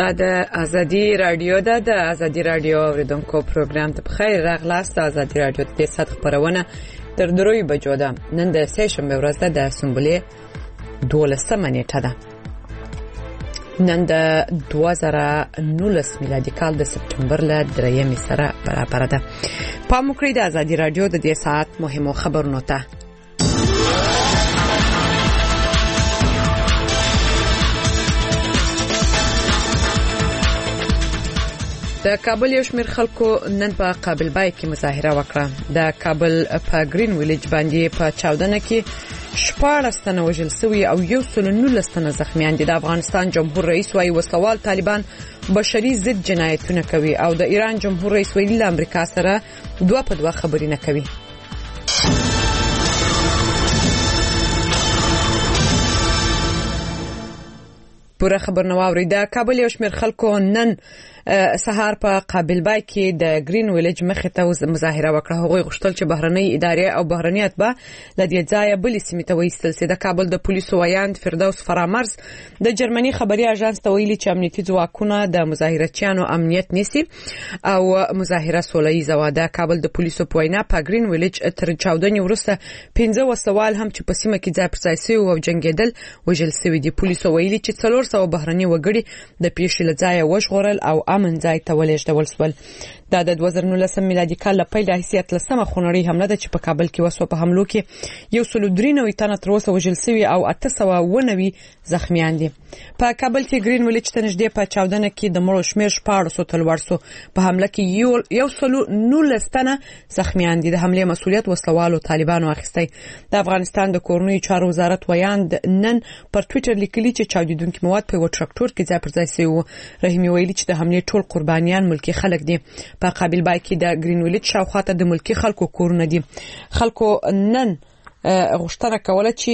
دا د ازادي رادیو د ازادي رادیو اوریدونکو پروګرام ته بخیر راغلاست. ازادي رادیو د سات خبرونه تر دروي بجو ده. نن د سه شنبه ورځ ده د سنبله 12 نیټه ده. نن د 2019 میلادي کال د سپټمبر ل 3 سره برابر ده. پام وکړئ د ازادي رادیو د دې ساعت مهمو خبرونو ته. د کابل یو شمېر خلکو نن په قابل بای کې مظاهره وکړه. د کابل په گرین ویلیج باندې په چاودنه کې 14 تنه وژل شوي او 119 تنه زخمیان دي. د افغانستان جمهور رئیس وايي وسوال طالبان بشري ضد جنایتونه کوي او د ایران جمهور رئیس ویلي له امریکا سره دوه په دوه خبرې نه کوي. پوره خبر نو اوري. د کابل یو شمېر خلکو نن سهار په قابل بای کې د گرین ویلیج مخې ته مظاهره وکړه. هغوی غوښتل چې بهرنۍ ادارې او بهرنیات به له دې ځایه بلې سیمې ته وایستل شي. د کابل د پولیسو وایاند فردوس فرامرز د جرمني خبري اژانس ته ویلي چې امنیتي ځواکونه د مظاهرچیانو امنیت نیسي او مظاهره سوله‌ایزه وه. د کابل د پولیسو په وینا په گرین ویلیج تر چاودنې وروسته 15 وسوال هم چې په سیمه کې ځای پر ځای شوي او جنګېدل وژل شوي دي. پولیسو ویلي چې 400 بهرني وګړي د پیښې له ځایه وژغورل او امن ځای ته ولېږدول شول. دا د 2019 میلادي کال له پیل راهیسې 13مه خونړۍ حمله ده چې په کابل کې وسوه. په حملو کې 193 تنه تر اوسه وژل شوي او 890 زخمیان دي. په کابل کې گرین ویلیج ته نږدې په چاودنه کې د مړو شمېر 1400 ته لوړ شو. په حمله کې 119 تنه زخمیان دي. د حملې مسؤلیت وسلوالو طالبانو اخیستی. د افغانستان د کورنیو چارو وزارت وایاند نن پر ټوئیټر لیکلي چې چاودیدونکي مواد په یو تراکتور کې ځای پر ځای شوي وو. رحیمي ویلي چې د حملې ټول قربانیان ملکی خلک دي. په قابل بای کې د گرین ویلیج شاوخواته د ملکی خلکو کورونه دي. خلکو نن غوښتنه کوله چې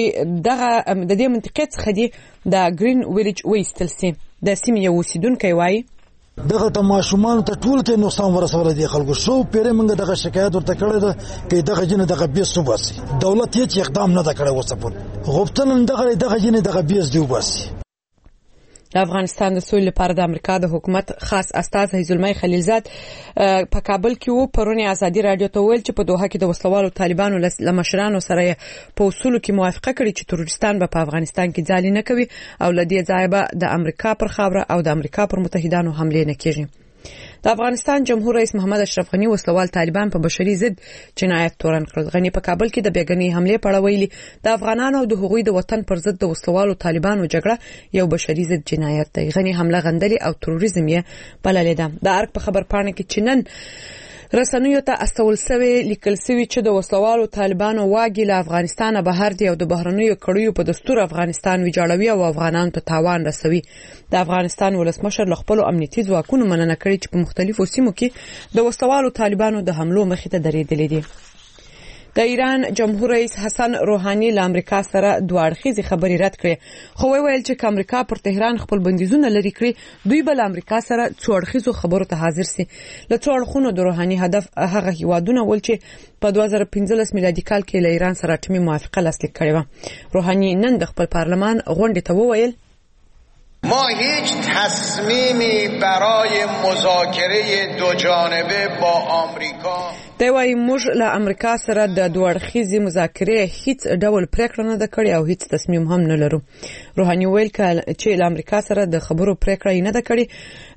د دې منطقې څخه دی د گرین ویلیج وایستل شي. د سیمې یو اوسیدونکی وایي دغه تماشومان ته ټول کې نقصان ورسول دي. خلکو شو پیره موږ دغه شکایت ورته کړی ده چې دغه جن دغه بیس وباسي. دولت هیڅ اقدام نه کړی وسپور. غوښتنه دغه جن دغه بیس دی وباسي. د افغانستان د سولې لپاره د امریکا د حکومت خاص استازی زلمی خلیلزاد په کابل کې وو. پرونی ازادي رادیو ته ویل چې په دوحه کې د وسلوالو طالبانو له مشرانو سره په اصولو کې موافقه کړې چې تروریستان به په افغانستان کې ځالې نه کوي او له دې ځایه به د امریکا پر خاوره او د امریکا پر متحدانو حمله نه کیږي. د افغانستان جمهور رئیس محمد اشرف غنی وسلوال طالبان په بشري ضد جنایت تورن کړل. غنی په کابل کې د بیګنۍ حمله په اړه ویلي د افغانانو او د هغوی د وطن پر ضد د وسلوالو طالبانو جګړه یو بشري ضد جنایت دی. غنی حمله غندلي او تروریزم یې بللې ده. د ارګ په خبرپاڼه کې چنن رسنیو ته استول سوي لیکل سوي چې د وسلوالو طالبانو واګي له افغانستانه بهر دي او د بهرنیو کړیو په دستور افغانستان ویجاړوي او افغانانو ته تاوان رسوي. د افغانستان ولسمشر له خپل امنیتي ځواکونو مننه کړې چې په مختلفو سیمو کې د وسلوالو طالبانو د حملو مخې ته درېدلې دي. د ایران جمهور رئیس حسن روحاني له امریکا سره دوه اړخیزې خبرې رد کړې. خو ویل چې امریکا پر تهران خپل بندیزونه لري کړی دوی بل امریکا سره څو اړخیزو خبرو ته حاضر سي. له څو اړخونو د روحاني هدف هغه هیوادونه ول چې په 2015 میلادي کال کې له ایران سره اتمی موافقه لاسلیک کړې و. روحاني نن د خپل پارلمان غونډې ته وویل ما هیچ تصمیمی برای مذاکره دو جانبه با آمریکا دی وايي موږ له امریکا سره د دوه اړخیزې مذاکرې هیڅ ډول پریکړه نه ده کړې او هیڅ تصمیم هم نه لرو. روحاني ویل چې له امریکا سره د خبرو پریکړه نه ده کړې.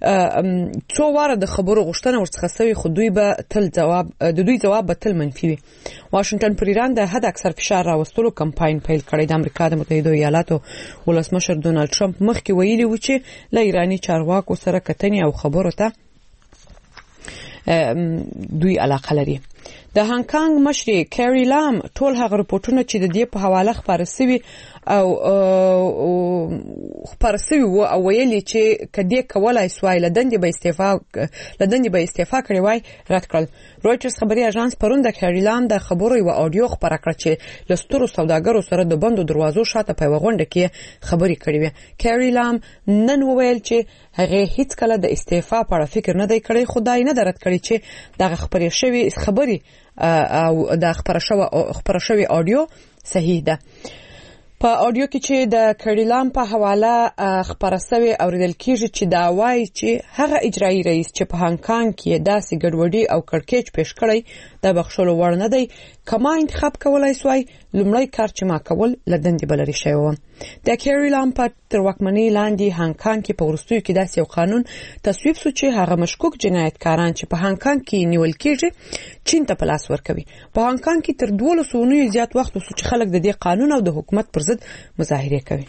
څو واره د خبرو غوښتنه ورڅخه شوې خو دوی به تل جواب به تل منفي وي. واشنگټن پر ایران د حد اکثر فشار راوستلو کمپاین پیل کړی. د امریکا د متحده ایالاتو ولسمشر ډونالد ټرمپ مخکې ویلي و چې له ایرانی چارواکو سره کتنې او خبرو ته دوی علاقه لري. د هانګ کانګ مشر کیری لام ټول هغه رپورټونه چې د دې په حواله خبره شوي او خبرسوي وو او ویلي چې کدی کولای سوای لدندې به استعفا کړی وای رد کړل. رويټرز خبري اژانس پرون د کیریلام د خبرو یو اډیو خبره کړه چې لسترو سوداګرو سره د بندو دروازو شاته په غونډه کې خبري کړې وي. کیریلام نن وویل چې هغه هیڅ کله د استعفا په اړه فکر نه دی کړی. خدای نه درت کړی چې د خبري او د خبره شوی اډیو صحیح ده. په اډیو کې چې د کړیلام په حواله خبره شوی اوریدل کیږي چې دا وایي چې هغه اجرایی رئیس چې په هانګ کانګ کې داسې ګډوډي او کړکېچ پیش کړی د بخښلو وړ نه دی کما انتخاب کولای سوی لومړی کار چې ما کول لدندې بلري شوی و د کړیلام په تر واکمنۍ لاندې هانګ کانګ کې په ورستیو کې داسې یو قانون تصویب شو چې هغه مشکوک جنایتکاران چې په هانګ کانګ کې نیول کیږي چین ته پلاس ورکوي په هانګ کانګ کې تر 12 اونیو زیات وخت وسو چې خلک د دې قانون او د حکومت پر ضد مظاهره کوي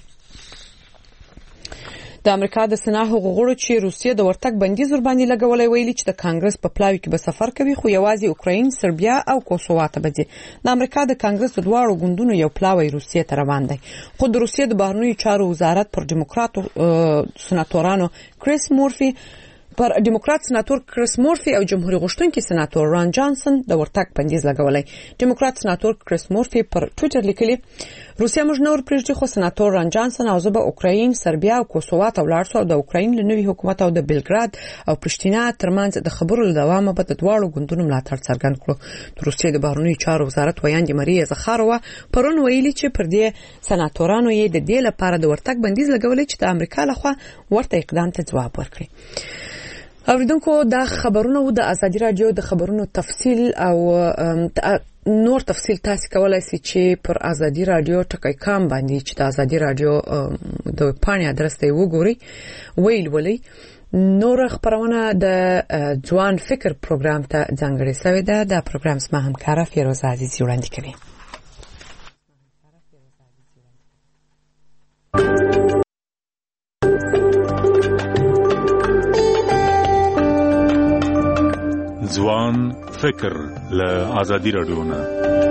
د امریکا د سنا حقوقو چې روسیه د ورتګ بندیز ور باندې لګولای ویلي چې د کانګرس په پلاوي کې به سفر کوي خو یوازې اوکراین سربیا او کوسووا ته به ځي د امریکا د کانګرس د دواړو ګوندونو یو پلاوی روسیه ته روان دی خو د روسیه د بهرنیو چارو وزارت پر ډیموکراتو سناتورانو پر ډیموکرات سناتور کریس مورفي او جمهوریت غوښتونکي سناتور ران جانسن د ورتګ بندیز لګولای ډیموکرات سناتور کریس مورفي پر ټوئیټر لیکلي روسیه موږ نور پرېږدي خو سناتور ران جانسن او زه به اوکراین سربیا او کوسووا ته ولاړ شو د اوکراین له نوي حکومت او د بیلګراد او پرشتینا ترمنځ د خبرو له دوامه به د دواړو ګوندونو ملاتړ څرګند کړو د روسیې د بهرنیو چارو وزارت ویاندې ماریا زخاروا پرون ویلي چې پر دې سناتورانو یې د دې لپاره د ورتګ بندیز لګولای چې د امریکا لخوا ورته اقدام ته ځواب ورکړي اوریدونکو دا خبرونه د ازادي رادیو د خبرونو تفصیل او نور تفصیل تاسو کولای شئ چې پر ازادي رادیو ټکی کام باندې چې د ازادي رادیو د پاڼې ادرس ته وګورئ ویلي نور خبرونه د ځوان فکر پروګرام ته ځانګړی شوی دی د پروګرام سم همکار فیروز عزیزی وړاندې کوي ځوان فکر له ازادي رادیو نه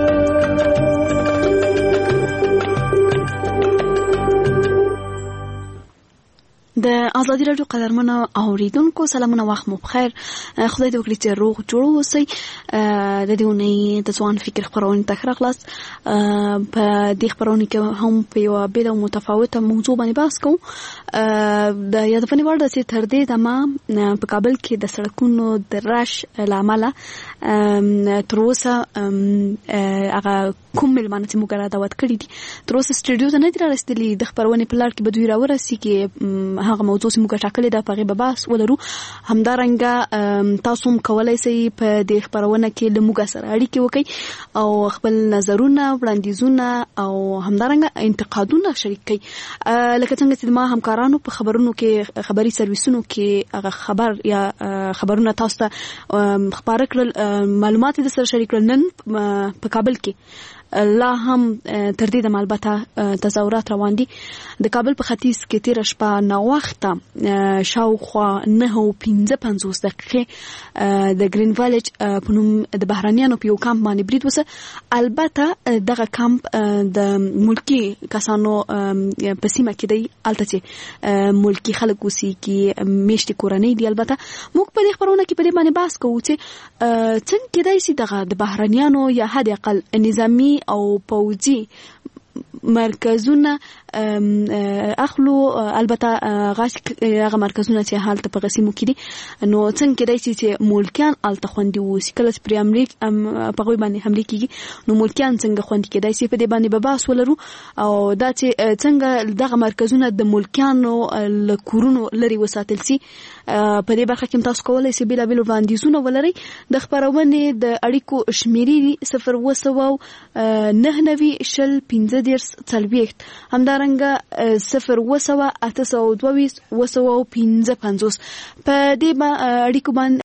د ازادي رادیو قدرمنو اوریدونکو سلامونه وخت مو بخیر خدای دې وکړي چې روغ جوړ اوسئ د دې ونې د ځوان فکر خبرونه تکرار خلاص په دې خبرونه کې هم په یو بل او متفاوته موضوع باندې بحث کوو د یادونه وړ د تر دې د ما په کابل کې د سړکونو د رش لامل تر اوسه هغه کوم ملمانه چې موږ را دعوت کړی دي تر اوسه سټډیو ته نه دی رسیدلی د خبرونه په لار کې به دوی راورسي کې هغه موضوع چې موږ ټاکلې ده په غیبه بحث ولرو همدارنګه تاسو هم کولای شئ په دې خبرونه کې له موږ سره اړیکه وکړئ او خپل نظرونه وړاندیزونه او همدارنګه انتقادونه شریک کړئ لکه څنګه چې ما همکارانو په خبرونو کې خبري سرویسونو کې هغه خبر یا خبرونه تاسو ته خبر کړل معلومات د سره شریک کړل نن په کابل کې لا هم تر دې د البته تظاهرات روان دي د کابل په ختیځ کې تیر شپه نو وخته شاوخوا 9:55 دقیقې د گرین ویلج په نوم د بهرانيانو په یو کمپ باندې برید وسه البته دغه کمپ د ملکی کسانو په سیمه کې دی البته چې ملکی خلک اوسي کې میشتي کورنۍ دی البته موږ په دې خبرونه کې په دې باندې بحث کوو چې څنګه کېدای شي دغه د بهرانيانو یا حد اقل نظامی او پوځي مرکزونه اخلو البته هغه مرکزونه چې حالت په غسیمو کې دي نو څنګه کېدای شي چې ملکیان الته خوندي وي کله چې پر امریکا په غوي باندې حمله کیږي نو ملکیان څنګه خوندي کېدای شي په دې باندې به بحث ولرو او دا چې څنګه دغه مرکزونه د ملکیانو له کورونو لري وساتل شي په دې برخه کې تاسو کولای شئ بلا بل وړاندیزونه ولرئ د خبرونه د اړیکو شمیرې 0 څلويخت همدارنګه 0 په دې اړیکو باندې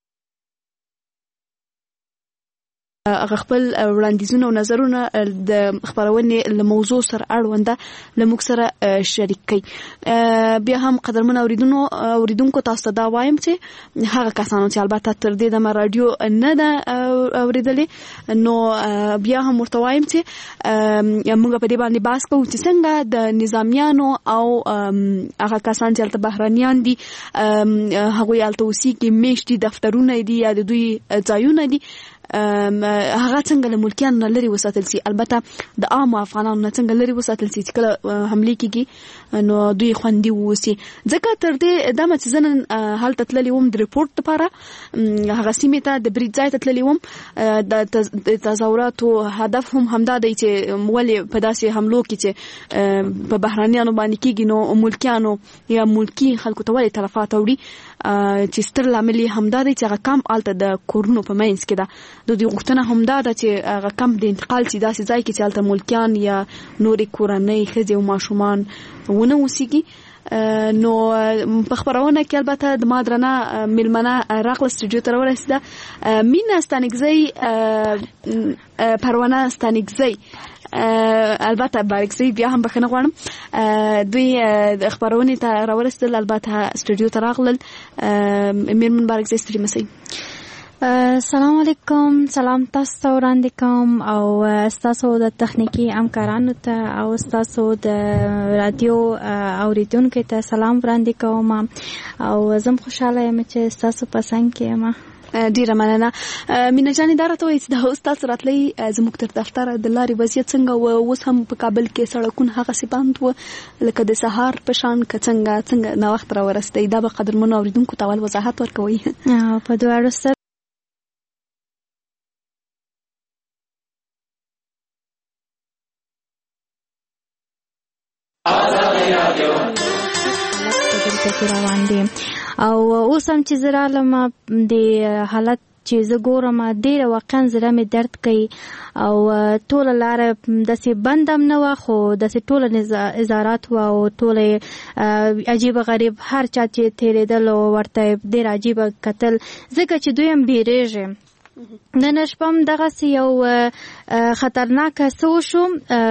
هغه خپل وړاندیزونه او نظرونه د خبرونه له موضوع سره اړونده لموږ سره شریک کړي بیا هم قدرمن اوریدونکو تاسو ته دا وایم چې هغه کسانو چې البته تر دې د رادیو نه دا اوریدلې نو بیا هم ورته وایم چې موږ په دې باندې بحث کوو چې څنګه د نظامیانو او هغه کسان چې البته بهرانيان دي هغه الته اوسي کې میشتي دفترونه دي یا د دوی ځایونه دي هغه څنګه له ملکیان لري وساتل سي. البته د عام افغانانو څنګه لري وساتل سي چې کله حمله کیږي نو دوی خوندي ووسی. ځکه تر دې د متزنن حالت تللی وم د ریپورت لپاره هغه سیمه ته د بریټ ځای ته تللی وم. د تظاهراتو هدف هم همدا دی چې ولې په داسې حملو کې چې په بهرانيانو باندې کیږي نو ملکیانو یا ملکی خلکو ته ولې تلفات وړي چې ستر لامل همدا دی چې هغه کم آلته د کورونو په مینس کې ده. د دې غوښتنه همدا ده چې هغه کم د انتقال چې داسې ځای کې چې آلته ملکیان یا نورې کورنۍ ښځې او ماشومان ونه اوسېږي. نو په خبرونه کې البته د مادرنه ملمنه راغله سټوډیو ته ورسېده مینا ستانګزی پروانه ستانګزی البته بارکسي بیا هم بخنه غواړم دوی د خبرونه ته راورسېدل البته سټوډیو ته راغلل. میرمن بارکسي ستړي مسئ. السلام علیکم. سلام تاسو ته وړاندې کوم او تاسو د تخنیکی همکارانو ته او تاسو د رادیو اوریدونکو ته سلام وړاندې کوم او زم خوشاله یم چې تاسو په څنګه کې یم. ډیره مننه. مینا جان دا راته وایي چې د استاد راتلې زموږ تر دفتر د لارې وضعیت څنګه و اوس هم په کابل کې سړکونه هغه سی بند و لکه د سهار په شان څنګه نو وخت را ورسته دا به قدرمنو اوریدونکو ته وضاحت ورکوي. په دواړو سره روان دي او اوس هم چې زرالم د حالت چې زه ګورم ډېره واقعا زړه مې درد کوي او ټوله لاره داسې بند هم نه وه خو داسې ټوله ازارات وه او ټوله عجیبه غریب هر چا چې تېرېدل او ورته ډېر عجیبه کتل ځکه چې دوی هم بیریږي. نن شپه هم دغسې یو خطرناکه څه وشو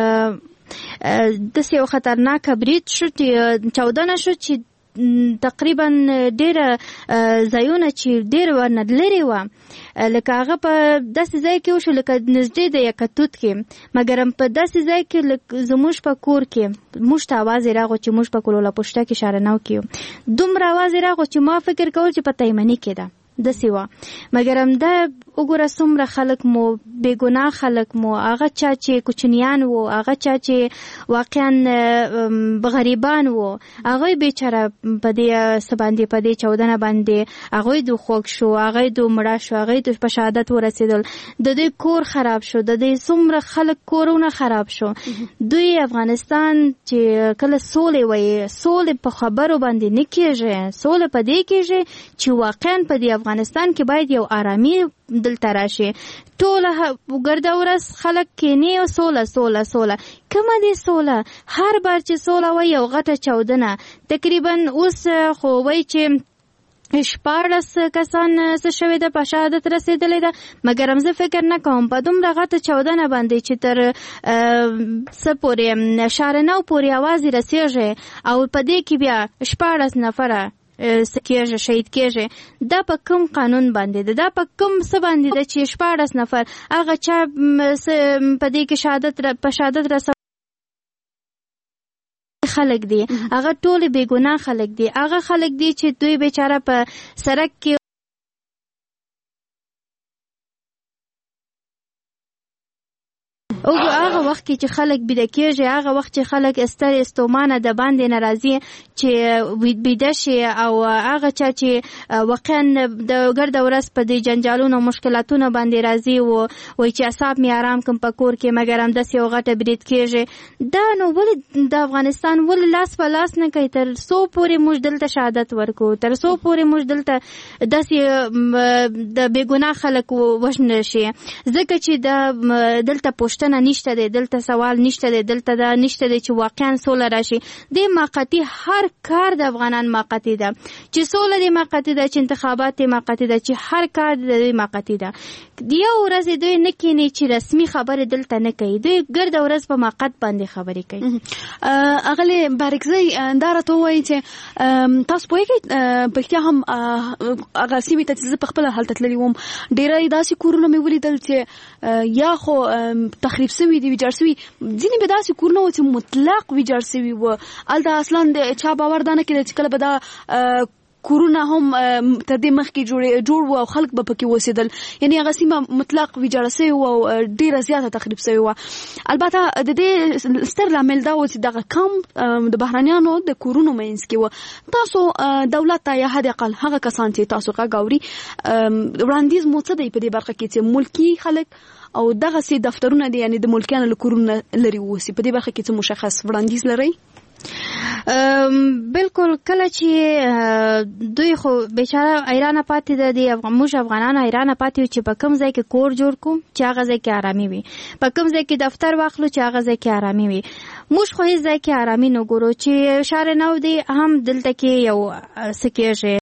داسې یو خطرناکه برید شو چاودنه شو چې تقریبا ډېره ځایونه چې ډېر ورنه لرې وه لکه هغه په داسې ځای کې وشو لکه نږدې د یکتوت کې مګر په داسې ځای کې زموږ په کور کې موږ ته اواز راغو چې موږ په کلوله پشته کې شارنو کې دومره اواز راغو چې ما فکر کول چې په تیمني کې ده داسې وه مګر همدا وګوره څومره خلک مو بېګناه خلک مو هغه چا چې کوچنیان وو هغه چا چې واقعا غریبان وو هغوی بیچاره په دې څه باندې په دې چاودنه باندې هغوی د خوږ شو هغوی د مړه شو هغوی د په شهادت ورسېدل د دوی کور خراب شو د دوی څومره خلک کورونه خراب شو. دوی افغانستان چې کله سولې وایي سولې په خبرو باندې نه کېږي سولې په دې کېږي چې واقعا په دې افغانستان کې باید یو آرامي دلته راشي ټوله ګرده ورځ خلک کینې او سوله کومه دې سوله هر بار چې سوله وایي یو غټه چاودنه تقریبا اوس خو وایي چې 14 کسان څه شوی ده په شهادت رسېدلی ده مګر هم زه فکر نه کوم په دومره غټه چاودنه باندې چې تر څه پورې شارنو پورې اواز رسېږي او په دې کې بیا 14 نفره سکیږي شهید کېږي دا په کوم قانون باندې ده دا په کوم څه باندې ده چې 14 نفر هغه چا په دې کې شهادت رسول خلک دي هغه ټول بېګناه خلک دي هغه خلک دي چې دوی بیچاره په سړک کې او هغه وخت چې خلک بيده کېږي هغه وخت چې خلک ستړي استومانه د باندې ناراضي چې بيده شي او هغه چا چې واقعا د ګرد ورځ په دې جنجالونو مشکلاتونو باندې راضي وو وای چې اعصاب می آرام کوم په کور کې مګر هم د یو غټه برید کېږي دا نو ول د افغانستان ول لاس په لاس نه کوي تر څو پورې موږ دلته شهادت ورکو تر څو پورې موږ دلته داسې د بېګناه خلک وژنل شي ځکه چې دلته پوښتنه نشته دی دلته سوال نشته دی دلته دا نشته دی چې واقعا سوله راشي د موقتی هر کار د افغانان موقتی ده چې سوله دی موقتی ده چې انتخابات دی موقتی ده چې هر کار دی موقتی ده یو ورځ دوی نه کینی چې رسمي خبره دلته نه کوي دوی ګرد ورځ په موقت باندې خبرې کوي. اغلی بارکزی دا راته وایي چې تاسو پوهیږئ پکې هم هغه سیمې ته چې په خپل حالت تللی وم ډېر داسې کورونه مې ولیدل چې یا خو تخریب سوي دي ویجاړ سوي ځینې به داسې کورونه و چې مطلق ویجاړ سوي و الته اصلا د چا باور دا نه کېده چې کله به دا کورونه هم تر دې مخکې جوړ و او خلک به پکې اوسېدل، یعنی هغه سیمه مطلق ویجاړه سوې وه او ډېره زیاته تخریب سوې وه. البته د دې ستر لامل دا و چې دغه کم د بهرنیانو د کورونو منځ کې و. تاسو دولت ته یا حد اقل هغه کسان چې تاسو غږ اوري وړاندیز مو څه دی په دې برخه کې چې ملکي خلک او دغسې دفترونه دي یعنی د ملکیانو له کورونو لرې واوسي، په دې برخه کې څه مشخص وړاندیز لرئ؟ بالکل. کله چې دوی خو بیچاره ایرانه پاتې ده، د موږ افغانان ایرانه پاتې یو چې په کوم ځای کې کور جوړ کړو چې هغه ځای کې آرامي وي، په کوم ځای کې دفتر واخلو چې هغه ځای کې آرامي وي. موږ خو هیڅ ځای کې آرامي نه ګورو چې شهر نو دی هم دلته کې یو څه کېږي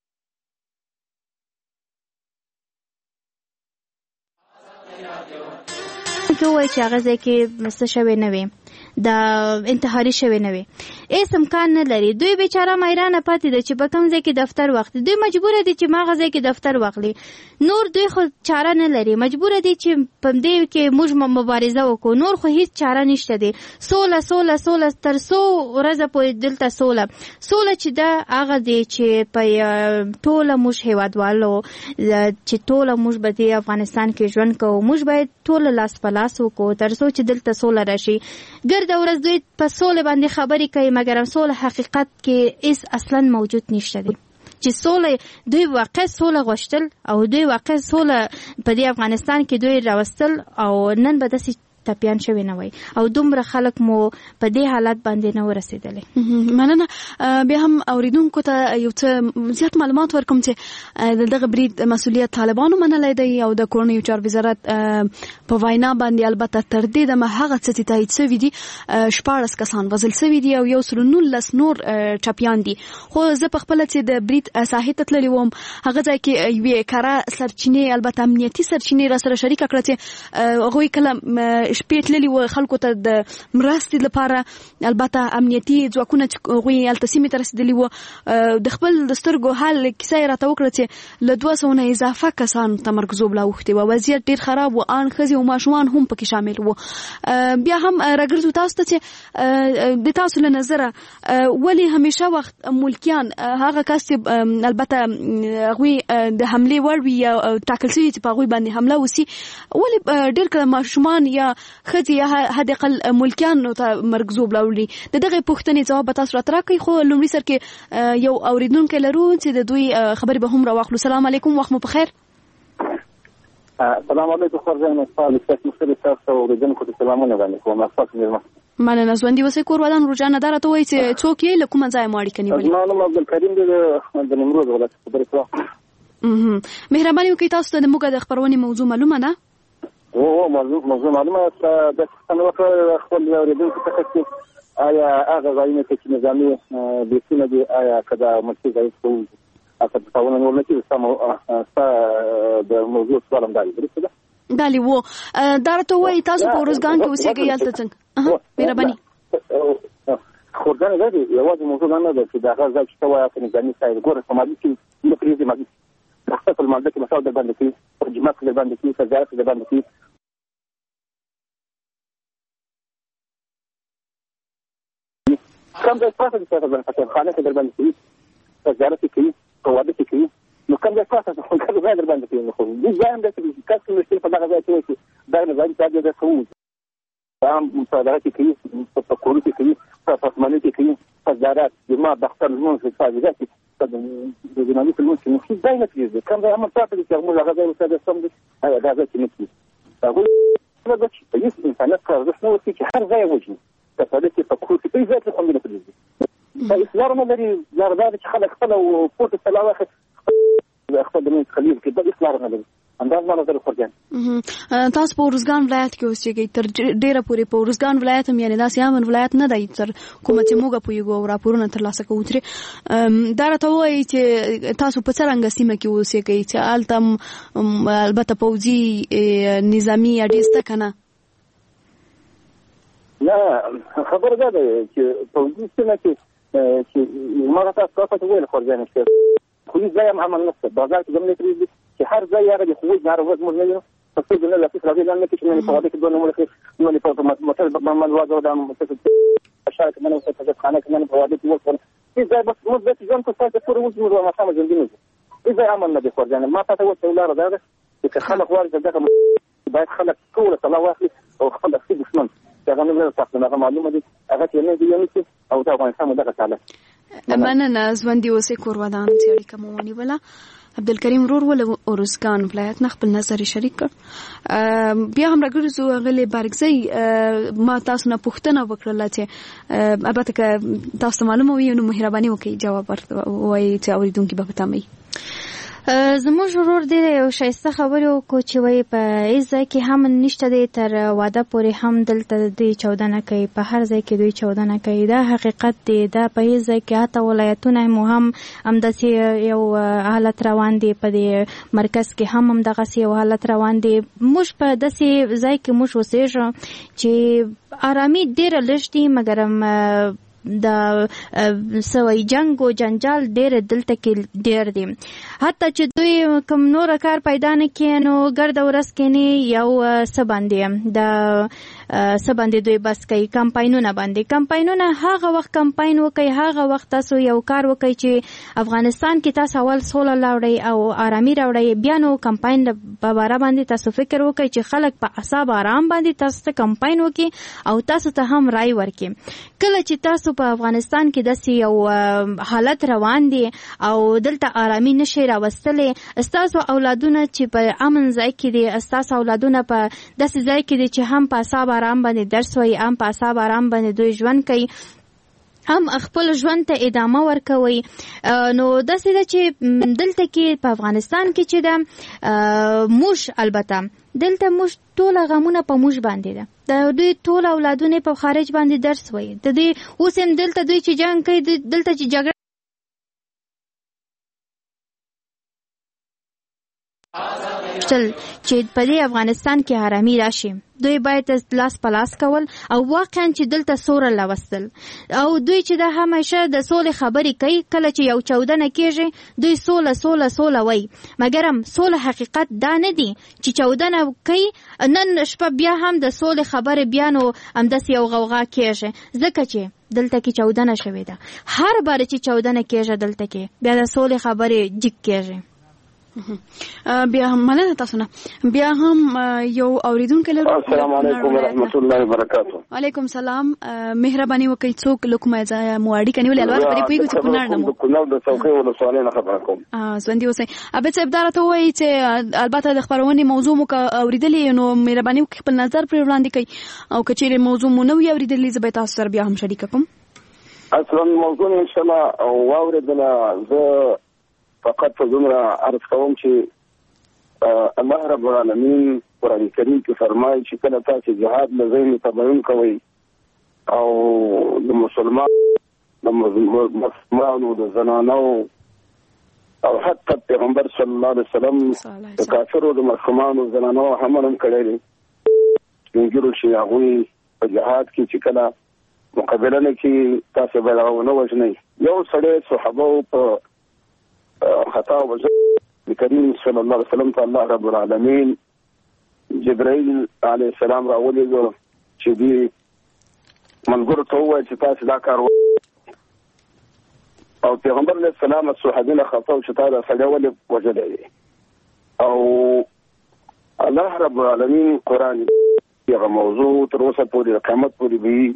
کې وایي چې هغه ځای کې څه شوی نه وي، دا انتحاري شوی نه وي، هیڅ امکان نه لري. دوی بیچاره میرانه پاتې ده چې په کوم ځای کې دفتر واخلي، دوی مجبور دي چې هغه ځای کې دفتر واخلي، نور دوی خو چاره نه لري، مجبور دي چې په دې کې موږ مبارزه وکړو، نور خو هیڅ چاره نشته دي. سوله سوله سوله تر څو ورځې پورې دلته سوله چې دا هغه دی چې په ټوله موږ هیوادوالو چې ټوله موږ به د افغانستان کې ژوند کوو، موږ باید ټوله لاس په لاس وکړو تر څو چې دلته سوله راشي. ګرده ورځ دوی په سوله باندې خبرې کوي، مګر سوله حقیقت کې هیڅ اصلا موجود نشته دی چې سوله دوی واقع سوله غوښتل او دوی واقع سوله په دې افغانستان کې دوی راوستل او نن به داسې تپیان شوی نه وي او دومره خلک مو په دې حالت باندې نه ورسېدلی. مننه. بیا هم اوریدونکو ته یو څه زیات معلومات ورکوم چې دغه برید مسؤلیت طالبانو منلی دی او د کورنیو چارو وزارت په وینا باندې البته تر دې دمه هغه څه چې تایید سوي دي 14 کسان وژل سوي دي او 119 نور ټپیان دي. خو زه په خپله چې د برید ساحې ته تللې وم هغه ځای کې یوې کره سرچینې البته امنیتي سرچینې راسره شریکه کړه چې هغوی کله شپې تللي و خلکو ته د مرستې لپاره، البته امنیتي ځواکونه چې هغوی هلته سیمې ته رسېدلي وو د خپل د سترګو حال کیسه یې راته وکړه چې له 200 نه اضافه کسانو ته مرګ ژوبله اوښتې وه. وضعیت ډېر خراب و، ان ښځې او ماشومان هم پکې شامل وو. بیا هم راګرځو تاسو ته چې د تاسو له نظره ولې همیشه وخت ملکیان هغه کس چې البته هغوی د حملې وړ وي یا ټاکل شوي چې په هغوی باندې حمله وسي، ولې ډېر کله ماشومان یا ښځې یا حد اقل ملکیانو ته مرګ ژوبله وړي؟ د دغې پوښتنې ځواب به تاسو راته راکړئ. خو لومړي سر کې یو اورېدونکی لرو چې د دوی خبرې به هم راواخلو. سلام علیکم، وخت مو په خیر. سلام علیکم خورجان استاد مختلف تاسو اوریدونکو ته سلامونه وړاندې کوم. تاسو مېلمه مننه. ژوندي اوسئ. کور ودان روزانه دا راته وایي چې څوک یې له کومه ځایه مو اړیکه نیولې؟ زما نوم عبدالکریم دی، د نیمروز ولایت خبرې کوم. مهرباني وکړئ تاسو ته د موږ د خپرونې موضوع معلومه ده؟ موضوع معلومه ده. د څه وکړه خپل اوریدونکو ته چې آیا هغه ځایونه چې نظامي بیسونه دي آیا کدا مرکز ځای کوو اته تاونه نور نه کیږي سم د موضوع سوال هم دی درته ده دالي وو دا راته وایي تاسو په روزګان کې اوسېږئ یالته څنګه؟ مهرباني. خورجان دا دی یوازې موضوع نه ده چې دا غږ چې وایي چې نظامي ځای ګوره سمادي کې نو پریزي مادي خاصه په مالده کې مساو د باندې کې په جماعت کې باندې کې سزا کې باندې کې کم ځای پاتې څه باندې پاتې خانه کې در باندې کې سزا کې په واده کې نو کوم ځای پاتې خو دا در باندې کې نو خو دې ځای هم د کس مشکل په دغه ځای کې دا نه ځای ته د څو هم مصادره کې په کورو کې په پاسمانه کې په زارات جماعت د خپل نوم څخه فاجعه کې د جنابي په لور کې نو ځای نه کېږي کوم ځای هم پاتې چې موږ هغه ځای وساده سم دي هغه ځای کې نه کېږي هغه چې هیڅ انسانیت کار نه وسی چې هر ځای وځي په دې کې په کور کې په ځای کې هم نه کېږي دا اسلام نه لري زرداد چې خلک خپل او پورته سلاوه خپل د من خلیل کې د اسلام نه لري انداز ما نظر خورجان. تاسو په روزګان ولایت کې اوسېږئ تر ډیره پورې په روزګان ولایت هم یعنې داسې امن ولایت نه دی تر کومه چې موږ پوهېږو او راپورونه ترلاسه کوو ترې دا راته ووایي چې تاسو په څرنګه سیمه کې اوسېږئ چې هلته البته پوځي نظامي اډې شته که نه؟ نه خبره دا ده چې پوځي سیمه کې چې ما تاسو ته ویل خورجان چې کوم ځای هم عمل نشته بازار کې زموږ پریږدي چې هر ځای هغه د خوځ ناروغ موږ نه یو په څه ډول لا څه راځي نه چې نه په واده کې دوه نمبر کې نو په موټر باندې وځو دا څه شاید منو څه خانه کې نه په واده کې وځو إذا بس مدة جنت صارت تفور وزمر وما خامج الجنود إذا عملنا بخور يعني ما تتوسع ولا رضا إذا خلق وارد الدخل بعد خلق كل صلاة واحد أو خلق في بسمن يعني من الصحة معلومة دي أغتي الناس يومي أو طبعا خامج دخل على مننه ژوندي اوسې کورودان څېړي کوم ونیوله عبدالکریم رور ول اورسکان ولایت نه خپل نظر شریک کړ. بیا هم راګرځو غلې بارګزی ما تاسو نه پوښتنه وکړله چې البته که تاسو معلومه وي نو مهرباني وکړئ جواب وایي چې اوریدونکي به پتامي. زموږ ورور ډېر یو ښایسته خبرې وکړو چې وایي په هېڅ ځای کې هم نشته دی تر واده پورې هم دلته دوی چاودنه کوي، په هر ځای کې دوی چاودنه کوي. دا حقیقت دی، دا په هېڅ ځای کې حتی ولایتونه مو هم همداسې یو حالت روان دی، په دې مرکز کې هم همدغسې یو حالت روان دی. موږ په داسې ځای کې موږ اوسېږو چې ارامي ډېره لږ دي، مګر د سوی جنگ او جنجال ډېر دلته کې ډېر دي. حتی چې دوی کوم نور کار پیدا نه کړي نو ګرد ورځ کینی یو څه باندې د څه باندې دوی بس کوي، کمپاینونه باندې. کمپاینونه هغه وخت کمپاین وکړي، هغه وخت تاسو یو کار وکړي چې افغانستان کې تاسو اول سوله راوړئ او آرامي راوړئ، بیا نو کمپاین په باره باندې تاسو فکر وکړئ چې خلک په اعصاب آرام باندې تاسو ته کمپاین وکړي او تاسو ته هم رای ورکړي. کله چې تاسو په افغانستان کې داسې یو حالت روان دی او دلته آرامي نشي راوستلی، ستاسو اولادونه چې په امن ځای کې دي، ستاسو اولادونه په داسې ځای کې دي چې هم په اعصاب آرام باندې درس وایي، هم په اعصاب آرام باندې دوی ژوند کوي، هم خپل ژوند ته ادامه ورکوي. نو داسې ده چې دلته کې په افغانستان کې چې ده موږ البته دلته موږ ټول غمونه په موږ باندې ده، د دوی ټول اولادونه په خارج باندې درس وایي، د دوی اوس هم دلته دوی چې جنګ کوي، دلته چې جګړه چې په دې افغانستان کې آرامي راشي، دوی باید لاس په لاس کول او واقعا چې دلته سوره لوستل. او دوی چې د همیشه د سولې خبرې کوي، کله چې یو چاودنه کېږي دوی سوله سوله سوله وایي، مګر هم سوله حقیقت دا نه دی چې چاودنه کوي نن شپه بیا هم د سولې خبرې بیا نو همداسې یو غوغا کېږي، ځکه چې دلته کې چاودنه شوې ده. هر بار چې چاودنه کېږي دلته کې بیا د سولې خبرې جګ کېږي. بیا هم مننه تاسو نه. بیا هم یو اوریدونکو لرو. السلام علیکم ورحمت الله وبرکاتہ. وعلیکم سلام. مهرباني وکړئ څوک لکه ځای مو اړیکه نیولې الوار پرې پوي چې کونړ نه مو کونړ د څوکۍ ولسوالۍ نه خبره کوم. ژوندي اوسئ. ابد صاحب دا راته وایي چې البته د خبرونې موضوع مو اوریدلې نو مهرباني وکړئ خپل نظر پر وړاندې کړئ او که چیرې موضوع مو نه وي اوریدلې زه به تاسو سره بیا هم شریک کوم. اصلا موضوع ان شاء الله واوریدله. زه فقط دومره عرض کوم چې الله رب العالمین قرآن کریم کې فرمایي چې کله تاسو جهاد لزین تبین کوئ او د مسلمانانو د زنانو او حتی پیغمبر صلی الله علیه وسلم د کافرو د مسلمانانو زنانو هم کړی دی، څنګه چې هغوی په جهاد کې چې کله مقابله نه کوي تاسو به هغه نه وژنئ. یو سړی صحابه په خطا وجه کریم صلی الله علیه وسلم ته الله رب العالمین جبرائیل علیه السلام راولېږه چې دې منظور ته ووایي چې تاسو دا کار او پیغمبر علیه السلام صحابین خطا چې تا دا سړی ولې وژلی او الله رب العالمین قرآن هغه موضوع تر اوسه پورې د قیامت پورې وي.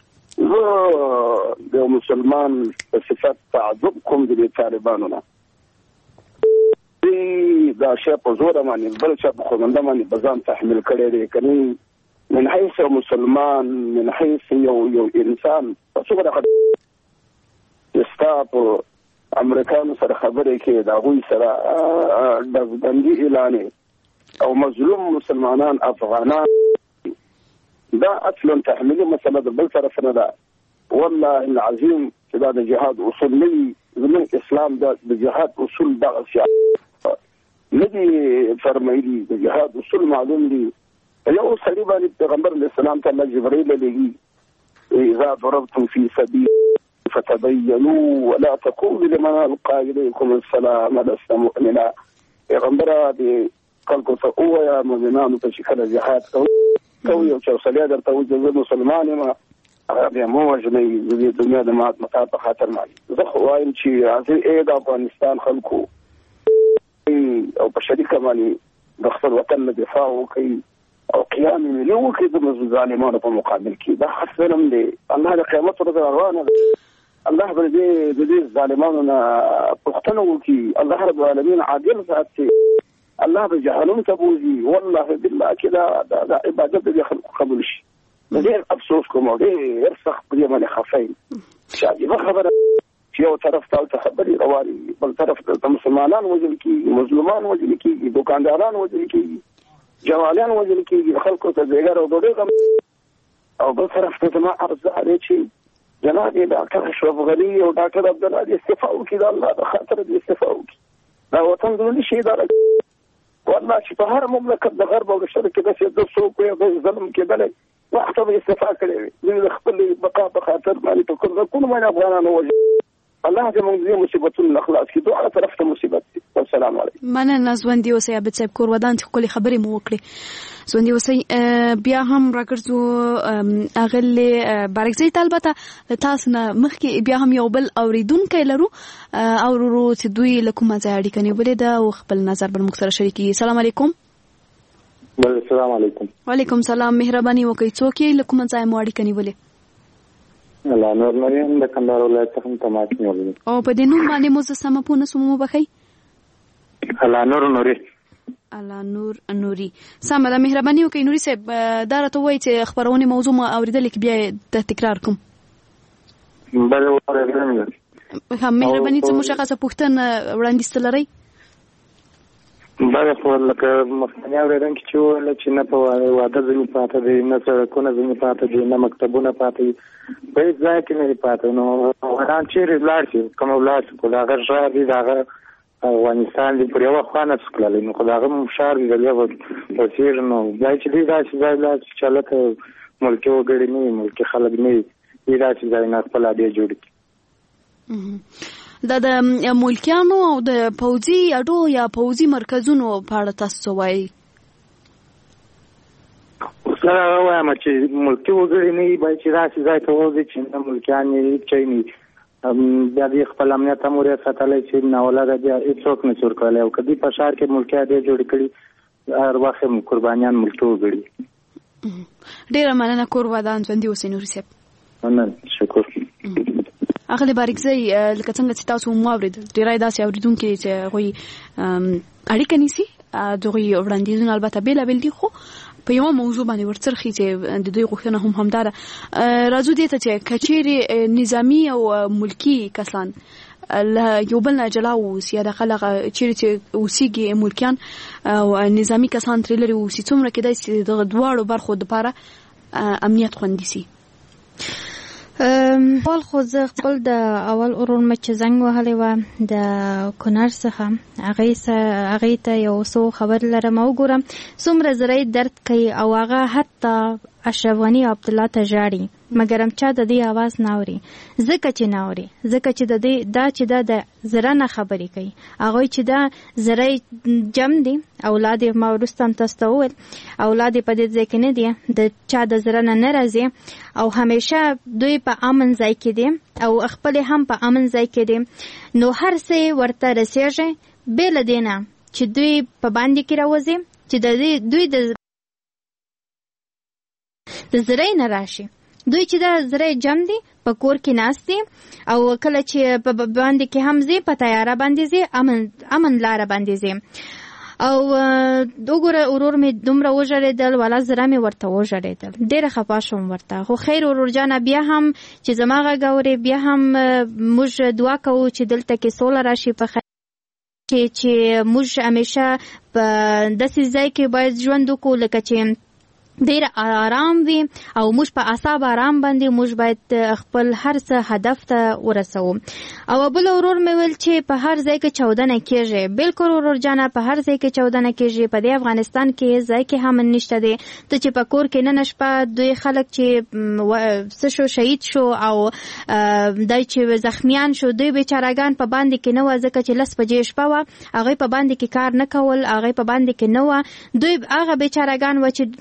زه د مسلمان په صفت تعجب کوم د طالبانو نه، دا شی په زور باندې بل څه په خوانده باندې بزان تحمل کړي دي، کني من حيث مسلمان من حيث یو انسان په څوره استاپ امریکانو سره خبرې کې دا غوي سره د بندي اعلان او مظلوم مسلمانان افغانان دا اصلا تحمل مسله د بل طرف نه ده. والله العظیم چې دا د جهاد اصول نه زمون اسلام د جهاد اصول دغه ندی فرمایلی د جهاد اصول معلوم دي. یو سړي باندې پیغمبر علیه السلام ته الله جبرائیل لګي اذا ضربتم في سبيل فتبينوا ولا تقولوا لمن القى اليكم السلام لست مؤمنا. پیغمبر دې خلکو ته ووایه مؤمنانو ته چې کله جهاد کوي او چې سړی درته وایي زه مسلمان یم هغه بیا مو وژنې د دنیا د مطاع په خاطر باندې. زه خو وایم چې د افغانستان خلکو او په شریکه باندې د خپل وطن دفاع وکړي او قیام ملي وکړي د ظالمانو په مقابل کې. دا حق ظلم دی. الله د قیامت ورځ روانه ده. الله به دې ظالمانو نه پوښتنه وکړي. الله رب العالمین عادل ذات دی. الله به جهنم ته بوزي. والله بالله کې دا عبادت دې خلکو قبول شي. ډېر افسوس کوم او ډېر سخت په دې باندې خفه شاجبه خبره چې یو طرف ته خبرې روانې بل طرف ته مسلمانان وژل کېږي مظلومان وژل کېږي دوکانداران وژل کېږي جوالیان وژل کېږي خلکو ته ځایګر او ډوډۍ غم او بل طرف ته زما عرض دا دی چې جناب ډاکټر اشرف غني او ډاکټر عبدالله دې استعفا وکړي د الله د خاطر دې استعفا وکړي دا وطن د نشي اداره والله چې په هر مملکت د غرب او د شرق کې داسې د څوک یې ظلم کېدلی وخت به استعفا کړی وي د خپل بقا په خاطر باندې په کوم باندې افغانانو وژل. الله دې موږ دې مصیبتونو خلاص کړي. دوه طرف ته مصیبت دي. السلام علیکم. مننه ژوندي اوسئ عابد صاحب کور ودان چې خپلې خبرې مو وکړې. ژوندي اوسئ. بیا هم راګرځو اغلې بارکزی البته له تاسو نه مخکې بیا هم یو بل اوریدونکی لرو او ورو چې دوی له کومه ځای اړیکه نیولې ده او خپل نظر به موږ سره شریکي. السلام علیکم. السلام علیکم. وعلیکم السلام. مهرباني وکړئ څوک یې له کومه ځای مو اړیکه نیولې؟ الله نور مریم د کندهار ولایت څخه تماس نیولې. او په دې نوم باندې مو زه سمه پوه نه شوم وبخئ. الله نور نوري. الله نور نوري. سمه ده. مهرباني وکړئ نوري صاحب دا راته وایي چې خبرونې موضوع ما اورېدلې کې بیا د تکرار کوم. بله واورېدم. مهرباني څه مشخصه پوښتنه وړاندیز لرئ؟ بله خو لکه مخکني اورېدونکي چې وویل چې نه په واده ځینې پاته دي نه سړکونه ځینې پاته دي نه مکتبونه پاته دي په هېڅ ځای کې نه دي پاته. نو افغانان چېرې ولاړ شي کومه ولاړ شي خو د هغه ښار دي د هغه افغانستان دی پر یوه خوا نه شو تللی نو خو د هغه ښار دی د بیا به اوسېږي نو ځای چې دوی داسې ځای ولاړ شي چې هلته ملکي وګړي نه وي ملکي خلک نه وي دوی داسې ځای نه خپل عادي جوړ کړي. دا د ملکیانو او د پوځي اډو یا پوځي مرکزونو په اړه تاسو څه وایئ؟ اوس هغه وایم چې ملکي وګړي نه وي باید چې داسې ځای ته ووځي چې نه ملکیان یې هېڅ شی نه وي بیا دوی خپل امنیت هم ورې ساتلی چې ناولاده بیا هېڅوک نه شي ورکولی او که دوی په ښار کې ملکي اډې جوړې کړي هر وخت یې قربانیان ملکي وګړي. ډېره مننه. کور ودان ژوندي اوسئ نوري صاحب. مننه. شکر. اغلی باریکزی لکه څنګه چې تاسو مو اورېدل ډېری داسې اورېدونکي چې هغوی اړیکه نیسي دغوی وړاندیزونه البته بېلابېل دي خو په یوه موضوع باندې ورڅرخي چې د دوی غوښتنه هم همدا ده. راځو دې ته چې که چیرې نظامي او ملکي کسان له یو بل نه جلا واوسي یا دغه چیرې چې اوسیږي ملکیان او نظامي کسان ترې لرې واوسي څومره کېدای شي چې دغه دواړو برخو دپاره امنیت خوندي سي؟ اول خو زه خپل د اول ورور مې چې زنګ وهلی وه د کونړ څخه هغې ته یو څو خبر لرم او ګورم څومره زړی درد کوي او هغه حتی اشرف غني او عبدالله ته ژاړي مګر هم چا د دې اواز نه اوري ځکه چې نه اوري ځکه چې د دې دا چې دا د زړه نه خبرې کوي هغوی چې دا زړی جم دي اولاد یې ما وروسته هم تاسو ته وویل اولاد یې په دې ځای کې نه دي د چا د زړه نه راځي او همیشه دوی په امن ځای کې دي او خپل هم په امن ځای کې دي نو هر څه ورته رسېږي بې له دې نه چې دوی په باندې کې راوځي چې دوی د زړی نه راشي دوی چې دا زړی جم دي په کور کې ناست دي او کله چې په باندې کې هم ځي په تیاره باندې ځي امن لاره باندې ځي او وګوره ورور مې دومره وژړېدل ولا زړه مې ورته وژړېدل ډېره خفه شوم ورته خو خیر ورور جانه بیا هم چې زما غږ اورې بیا هم موږ دعا کوو چې دلته کې سوله راشي په خیر چې موږ همیشه په داسې ځای کې باید ژوند وکړو لکه چې ډیر آرام وي او موږ په اعصاب آرام باندې موږ باید خپل هر څه هدف ته ورسو او بل ورور مې ویل چې په هر ځای کې چودنه کېږي بالکل ورور جانه په هر ځای کې چودنه کېږي په دې افغانستان کې ځای کې هم نشته دی ته چې په کور کې نه شپه دوی خلک چې څه شو شهید شو او دای چې زخمیان شو دوی بیچارهګان په باندې کې نه و ځکه چې 10 بجې شپه وه هغوی په باندې کې کار نه کول هغوی په باندې کې نه وه دوی هغه بیچارهګان و چې ټول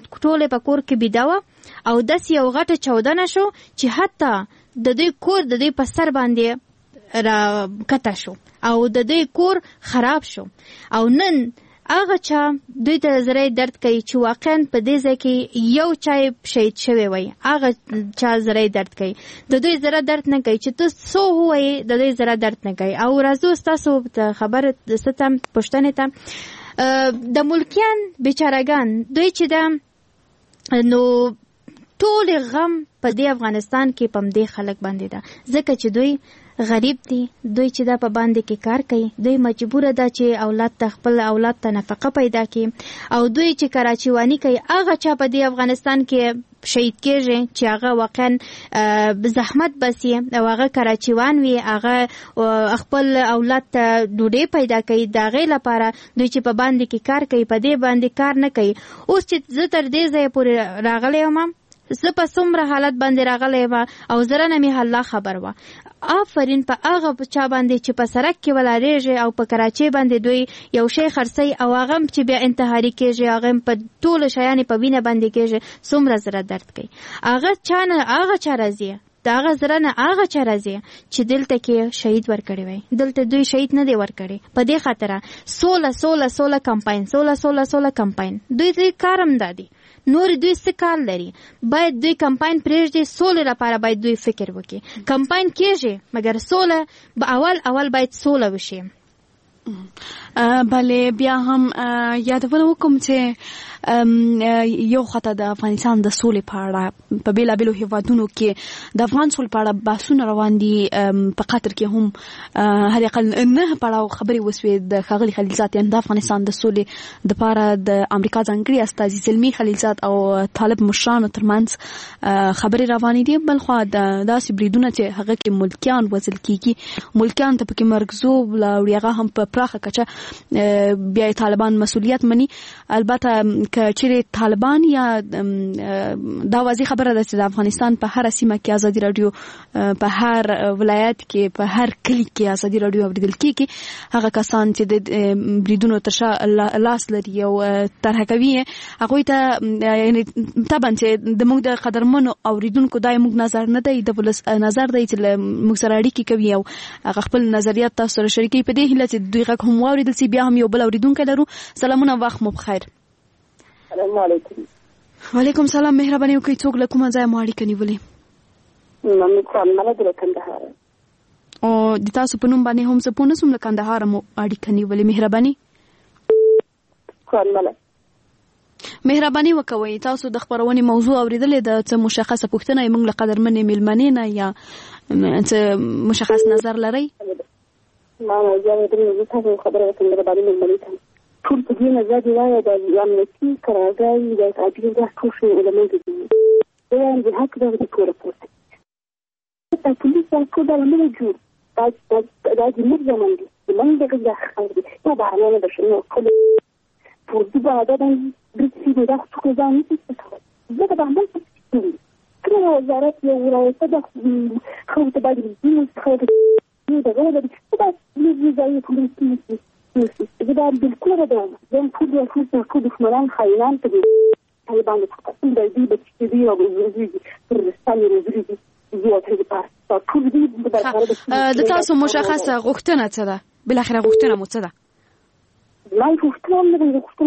سولې په کور کې بيده وه او داسې یو غټه چاودنه شو چې حتی د دوی کور د دوی په سر باندې را کته شو او د دوی کور خراب شو او نن هغه چا دوی ته زړه درد کوي چې واقعا په دې ځای کې یو چای شهید شوی وای هغه چا زړه درد کوي د دوی زړه درد نه کوي چې ته څو وای د دوی زړه درد نه کوي او راځو تاسو خبره ستم پښتنه ته د ملکیان بیچارهګان دوی چې دا نو ټول غم په دې افغانستان کې پم دې خلک باندې ده ځکه چې دوی غریب دي دوی چې دا په باندې کې کار کوي دوی مجبور ده چې اولاد ته خپل اولاد ته نفقه پیدا کړي او دوی چې کراچیوانی کوي هغه چا په دې افغانستان کې شهید کېږي چې هغه واقعا زحمت بسي او هغه کراچیوان وي هغه خپل اولاد ته ډوډۍ پیدا کوي دا غي لپاره دوی چې په باندې کې کار کوي په دې باندې کار نه کوي اوس چې زه تر دې ځای پورې راغلی یم زه په څومره حالت باندې راغلی وه او زره نه مې الله خبر وه آفرین په هغه چا باندې چې په سړک کې ولاړېږي او په کراچۍ باندې دوی یو شی خرڅوي او هغه چې بیا انتحاري کېږي هغه په ټولو شیانې په وینه باندې کېږي څومره زره درد کوي هغه چا نه هغه چا راځي د هغه زره نه هغه چا راځي چې دلته کې شهید ورکړی وای دلته دوی شهید نه دی ورکړی په دې خاطره سوله کمپاین سوله کمپاین دوی کارم دادي نور دوی څه کار لري باید دوی کمپاین پرېږدي سولې لپاره باید دوی فکر وکړي کمپاین کېږي مګر سوله اول باید سوله وشي بله بیا هم یادونه وکم چې یو خطه د افغانستان د سولې په اړه په بیلابیلو هیوادونو کې د افغان سولې په اړه بحثونه روان دي په قطر کې هم هر اقل نه پړاو خبرې وسوې د ښاغلي خلیلزاد یعنی د افغانستان د سولې د لپاره د امریکا ځانګړي استازي زلمي خلیلزاد او طالب مشرانو ترمنځ خبرې روانې دي بل خو داسې بریدونه چې هغه کې ملکیان وزل کیږي ملکیان ته پکې مرګزو او هغه هم په پراخه کچه بیا طالبان مسؤلیت مني البته چې طالبان یا دا واضح خبره ده چې د افغانستان په هر سیمه کې ازادي رادیو په هر ولایت کې په هر کلی کې ازادي رادیو اوریدل کیږي هغه کسان چې د بریدونو ترشا لاس لري او طرح کوي هغه ته یعنی طبعا چې د موږ د قدرمنو اوریدونکو دای موږ نظر نه دی د ولس نظر دی چې موږ سره اړیکې کوي او هغه خپل نظریات تاسو سره شریکي په دې هیله چې دوی غږ هم واوریدل سي بیا هم یو بل اوریدونکو لرو سلامونه وخت مو بخیر السلام علیکم وعلیکم السلام مهرباني وکړئ څوک له کومه ځای مو اړیکه نیولې محمد خان د کندهار او د تاسو په نوم باندې هم څه پونه سم له کندهار مو اړیکه نیولې مهرباني وکوي تاسو د خبرونې موضوع اوریدلې د څه مشخصه پوښتنه موږ له قدرمنې میلمنې نه یا څه مشخص نظر لرئ ما موضوع د تاسو خبره کوم د باندې میلمنې ته ټول په دې نظر دی وایي د امنیتي قرارداد د تعدیل د ټول علماء دي دا د حق د ټول پورته په پولیس کې دا نه جوړ دا د موږ زمون دي موږ دغه خبرې دي نو به نه ده شنو کله په دې باندې د دې د څه ځان نشي زه دا باندې کله وزارت یو ورته د خو ته باندې دې خو ته دا غوډه چې دا دې ځای پولیس دا بالکل ده زم ټول دښمنان خاینان ته دي طالبان د دې د دې او د رسالې روزري دي د تاسو مشخصه غوښتنه څه ده بل اخر غوښتنه مو څه ده ما غوښتنه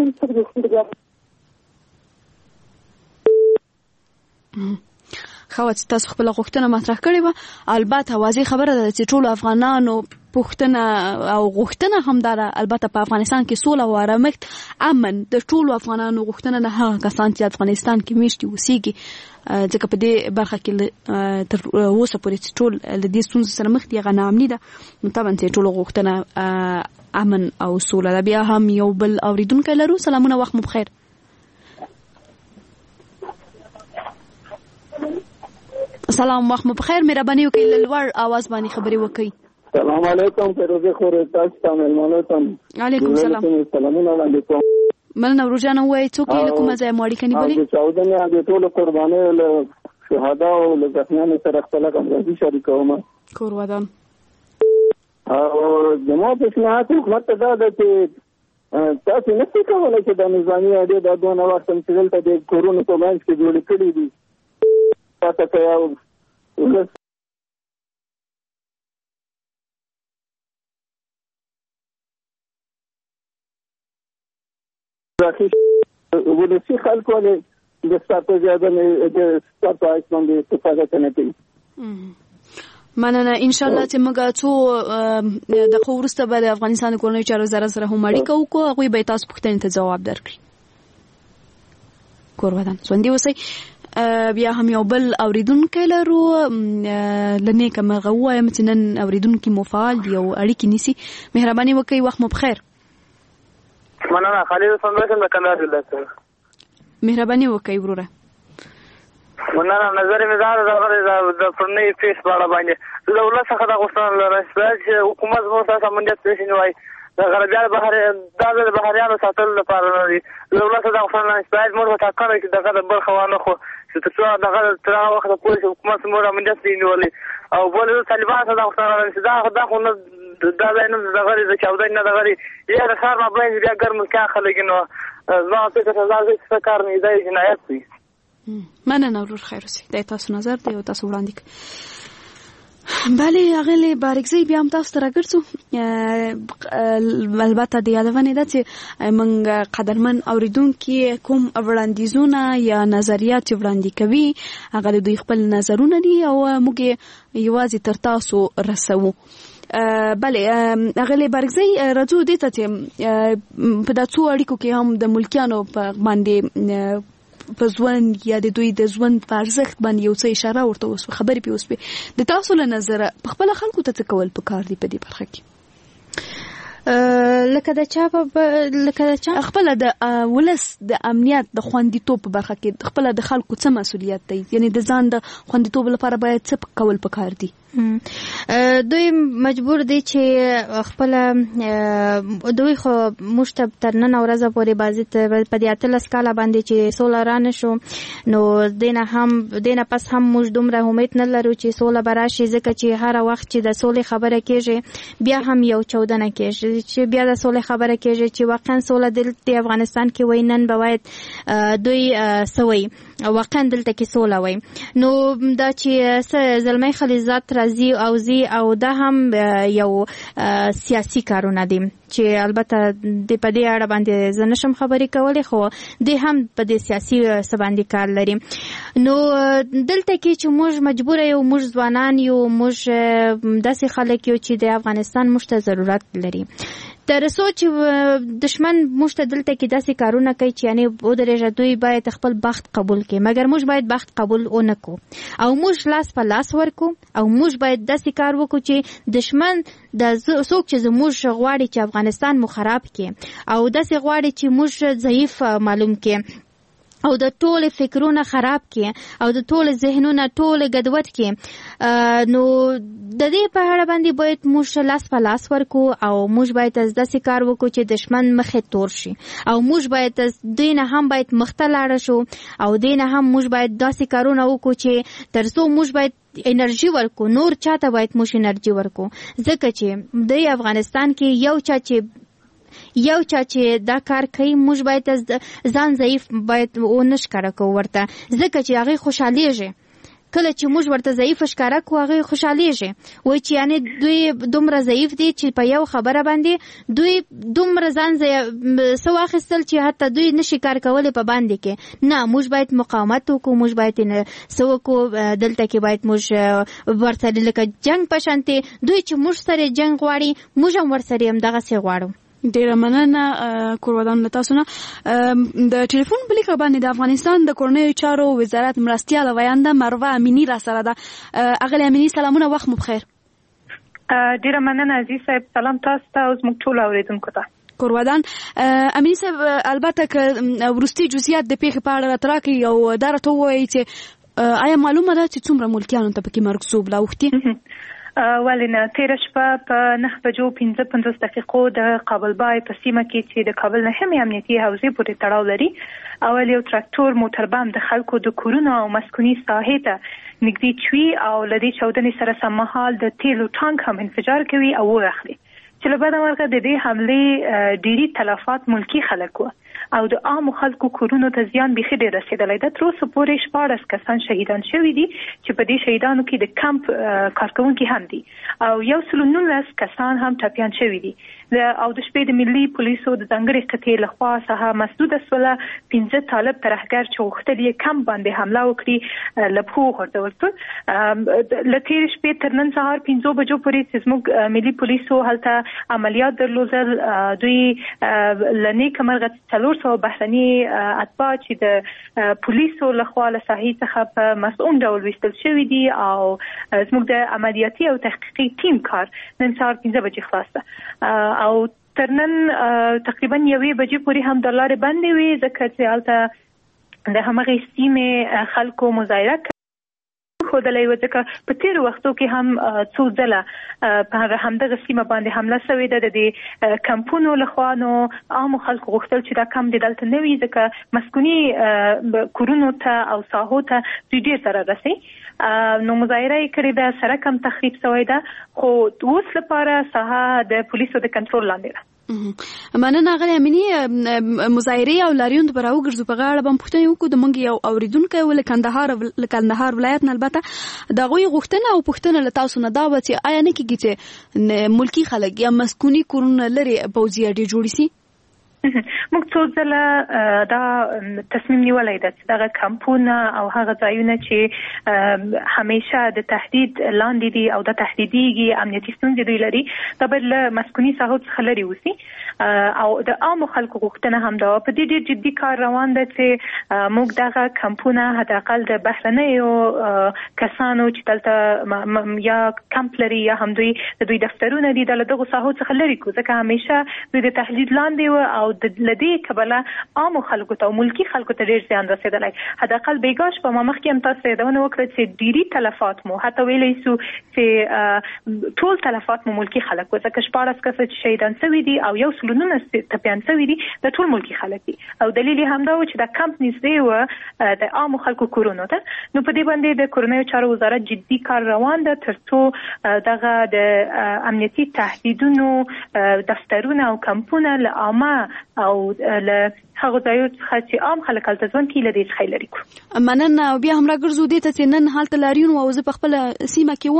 خو تاسو خپل غوښتنه مطرح کړې و البته واضح خبره ده چې ټول افغانانو پښتنه او غوښتنه هم ده البته په افغانستان کې سوله او آرامښت امن د ټول افغانانو غوښتنه نه هغه کسان چې افغانستان کې میشتي اوسېږي ځکه په دې برخه کې تر اوسه پورې ټول د دې ستونزو سره مخ دي هغه ناامني ده نو طبعا چې ټول غوښتنه امن او سوله ده بیا هم یو بل اوریدونکو لرو سلامونه وخت مو بخیر سلام وخت مو بخیر مهرباني وکړئ لوړ आवाज باندې خبرې وکړئ السلام علیکم فیروزه خور تاسو ته ملمنو ته علیکم السلام سلامونه علیکم مننه ورجانه وای څوک له کومه ځای مو اړیکه نیولې چاودنه د ټولو قربانۍ له شهدا او له ځخمیانو سره خپل همغږي شریکوم کور ودان او زموږ په شناخت حکومت ته دا چې تاسو نشئ کولی چې د نظامي اډې دا دونه وخت چې دلته د کورونو په منځ کې جوړې کړي دي تاسو ته یو ولسي خلکو د ستاسو زیاده د ستاسو باندې استفاده نه کوي. مننه. ان شاء الله چې موږ څو د خورسته به د افغانستان کورنۍ چارو وزارت سره هم اړیکه وکړو، هغوی به تاسو پوښتنې ته ځواب درکړي. کورودان ژوندي اوسئ. بیا هم یو بل اوریدونکی لرو، لنیکه مرغه ووایم چې نن اوریدونکي مو فعال دي او اړیکې نیسي. مهرباني وکړئ، وخت مو بخیر. مننه. خالد سندرشن د کندهار ولایت. مهرباني وکړئ وروره. مننه. نظر مې دا د فرنۍ فیس په اړه باندې له ولس څخه دا غوښتنه لرم چې حکومت زموږ سره امنیت پیش نیوي، د غربیانو د بهریانو ساتلو لپاره نه دي. له ولس دا غوښتنه لرم چې باید موږ په ټاکنه کې دغه د برخه وانه خو چې تر څو دغه تر هغه وخته پورې چې حکومت زموږ امنیت دي نیولي. او بل طالبان سره دا غوښتنه لرم چې دا خو نه دا ځای نه دغه د چاودنې نه دغه یا د ښار مابین بیا ګرم کیا خلک نو زما فکر څه کار نه دی جنایت دی. مننه ورور، خیر اوسئ. دا تاسو نظر دی او تاسو وړاندې بله اغلی بارکزی بیا هم تاسو ته راګرځو. البته د یادونې ده چې موږ قدرمن اوریدونکي کوم وړاندیزونه یا نظریات وړاندې کوي هغه دوی خپل نظرونه دي او موږ یوازې تر تاسو رسوو. بله اغلی بارکزی راځو دې ته چې په دا څو اړیکو کې هم د ملکیانو په باندې په ژوند یا د دوی د ژوند په ارزښت باندې یو څه اشاره ورته وسوه، خبرې پې وسوې. د تاسو له نظره په خپله خلکو ته څه کول پکار دي په دې برخه کې؟ لکه د چا خپله د ولس د امنیت د خوندیتوب په برخه کې خپله د خلکو څه مسؤلیت دی؟ یعنې د ځان د خوندیتوب لپاره باید څه کول پکار دي؟ دوی مجبور دي چې خپل دوی خو مشتب تر نن ورځ پورې بازي په دې 18 کاله باندې چې سوله رانه شو نو دینه پس هم موږ دومره امید نه لرو چې سوله براشي، ځکه چې هر وخت چې د سولې خبره کېږي بیا هم یو چودنه کېږي چې بیا د سولې خبره کېږي چې واقعا سوله دلته افغانستان کې وای نن به باید دوی سوي واقعا دلته کې سوله وای. نو دا چې زلمی خلیزات راځي او زی او دا هم یو سیاسي کارونه دي چې البته د په دې اړه باندې زه نشم خبرې کولی، خو د هم په دې سیاسي سباندې کار لري. نو دلته کې چې موږ مجبور یو، موږ ځوانان یو، موږ داسې خلک یو چې د افغانستان موږ ته ضرورت لري. تر څو چې دشمن موږ ته دلته کې داسې کارونه کوي چې یعنی ودرېږه دوی باید خپل بخت قبول کړي، مګر موږ باید بخت قبول ونه کړو او موږ لاس په لاس ورکو او موږ باید داسې کار وکړو چې دشمن د څوک چې زموږ غواړي چې افغانستان مو خراب کړي او داسې غواړي چې موږ ضعیف معلوم کړي او د ټول فکرونه خراب کړي او د ټول ذهنونه ټول ګډوډ کړي. نو د دې په اړه باندې باید موږ لاس په لاس ورکو او موږ باید داسې کار وکړو چې دشمن مخې تور شي او موږ باید دینه هم باید مخته لاړ شو او دینه هم موږ باید داسې کارونه وکړو چې ترڅو موږ باید انرژي ورکو، نور چاته باید موږ انرژي ورکو، ځکه چې د افغانستان کې یو چا چې دا کار کوي موږ باید ځان ضعیف باید ونشکاره کوو ورته، ځکه چې هغه خوشحالېږي. کله چې موږ ورته ضعیف ښکاره کوو هغه خوشحالېږي، وایي چې یعنی دوی دومره ضعیف دي چې په یو خبره باندې دوی دومره ځان څه واخیستل چې حتی دوی نشي کار کولی په باندې کې. نه، موږ باید مقاومت وکړو، موږ باید څه وکړو، دلته کې باید موږ ورسره لکه جنګ په شانتې دوی چې موږ سره جنګ غواړي موږ هم ورسره همدغسې غواړو. ډیره مننه کورودان له تاسو نه. د ټلیفون بلیک باندې د افغانستان د کورنیو چارو وزارت مرستیال وینده مروه امینی را سره ده. اغلی امینی سلامونه، وخت مو بخیر. ډیره مننه عزیز صاحب، سلام تاسو ته او زموږ ټول اوریدونکو ته. کورودان امینی صاحب، البته که وروستي جزئیات د پیښې په اړه راته راکړئ او دا راته ووایئ چې آیا معلومه ده چې څومره ملکیانو ته پکې مرګ څوب لا اوښتي؟ ولې نه، تېره شپه په 9:55 د قابلبای په سیمه کې چې د کابل نهمې امنیتي حوزې پورې تړاو لري اول یو تراکتور موټربم د خلکو د کورونو او مسکوني ساحې ته نږدې چوي او له دې چاودنې سره سم مهال د تیلو ټانک هم انفجار کوي او واخلي. چې له بده مرغه د دې حملې ډېری تلفات ملکی خلک و او د عام خلکو کورونو ته زیان بيخي ډېر رسیدلی ده. تر اوسه پورې 14 کسان شهیدان شوي دي چې په دې شهیدانو کې د کمپ کارکونکي هم دي او 119 کسان هم ټپیان شوي دي. او د شپې د ملي پولیسو د ځانګړي قطعې لخوا څخه مسدوده سوله 15 طالب ترهګر چې غوښتل یې کمپ باندې حمله وکړي له پښو غورځول شول. له تېرې شپې تر نن سهار 5 بجو پورې چې زموږ ملي پولیسو هلته عملیات درلودل. دوی له نیکه مرغه 400 بهرني اتباع چې د پولیسو لخوا له ساحې څخه په مسؤل ډول ویستل شوي دي او زموږ د عملیاتي او تحقیقي ټیم کار نن سهار 15 بجې خلاص ده او تر نن تقریبا 1 بجې پورې هم د لارې بندې وي ځکه چې هلته د همغې سیمې خلکو مظاهره خودلای و ځکه په تیر وختو کې هم څو ځله په همدغه سیمه باندې حمله شوې ده د کمپونو لخوا. نو عام خلکو غوښتل چې دا کم د دلته نه وي ځکه مسکوني کورونو ته او ساحو ته ډېر ضرر رسي. نو مظاهره یې کړې ده، سړک هم تخریب شوی ده خو اوس لپاره ساحه د پولیسو د کنټرول لاندې ده. مننه غلی امینی. مظاهرې او لاریون پر راوګرځو په غاړه باندې پوښتنه وکړو د منګي او اوریدونکو ول کندهار ولایت نه البته دا غوي غوښتنه او پوښتنه له تاسو نه دا و چې آیا نه کیږي چې ملکی خلک یا مسکونی کورونه لري پوزي اړ جوړی سي؟ موږ څو ځله دا تصمیم نیولی ده چې دغه کمپونه او هغه ځایونه چې همیشه د تهدید لاندې دي او د تهدیدیږي امنیتي ستونزې دوی لري دا باید له مسکوني ساحو څخه لرې اوسي. او د عامو خلکو غوښتنه هم ده. په دې ډېر جدي کار روان ده چې موږ دغه کمپونه حداقل د بهرنیو کسانو چې دلته یا کمپ لري یا هم دوی د دوی دفترونه دي د دغو ساحو څخه لرې کړو ځکه همیشه دوی د تهدید لاندې و او د لدې کبله عامو خلکو ته او ملکی خلکو ته ډېر زیان رسېدلی. حداقل بیګاش په ما مخکې هم تاسو یادونه وکړه چې ډېري تلفات مو حتی ویلی سو چې ټول تلفات مو ملکی خلک و ځکه 14 کسه چې شهیدان شوي دي او 119 ټپیان شوي دي د ټول ملکی خلک دي او دلیل یې همدا و چې د کمپ نږدې و د عامو خلکو کورونو ته. نو په دې باندې د کورنیو چارو وزارت جدي کار روان ده تر څو دغه د امنیتي تهدیدونو دفترونه او کمپونه له عامه او له هغه ځایو څخه چې عام خلک هلته ژوند کوي له دې څخه لرې کړو. مننه. بیا هم راګرځو دې ته چې نن هلته لاریون و او زه په خپله سیمه کې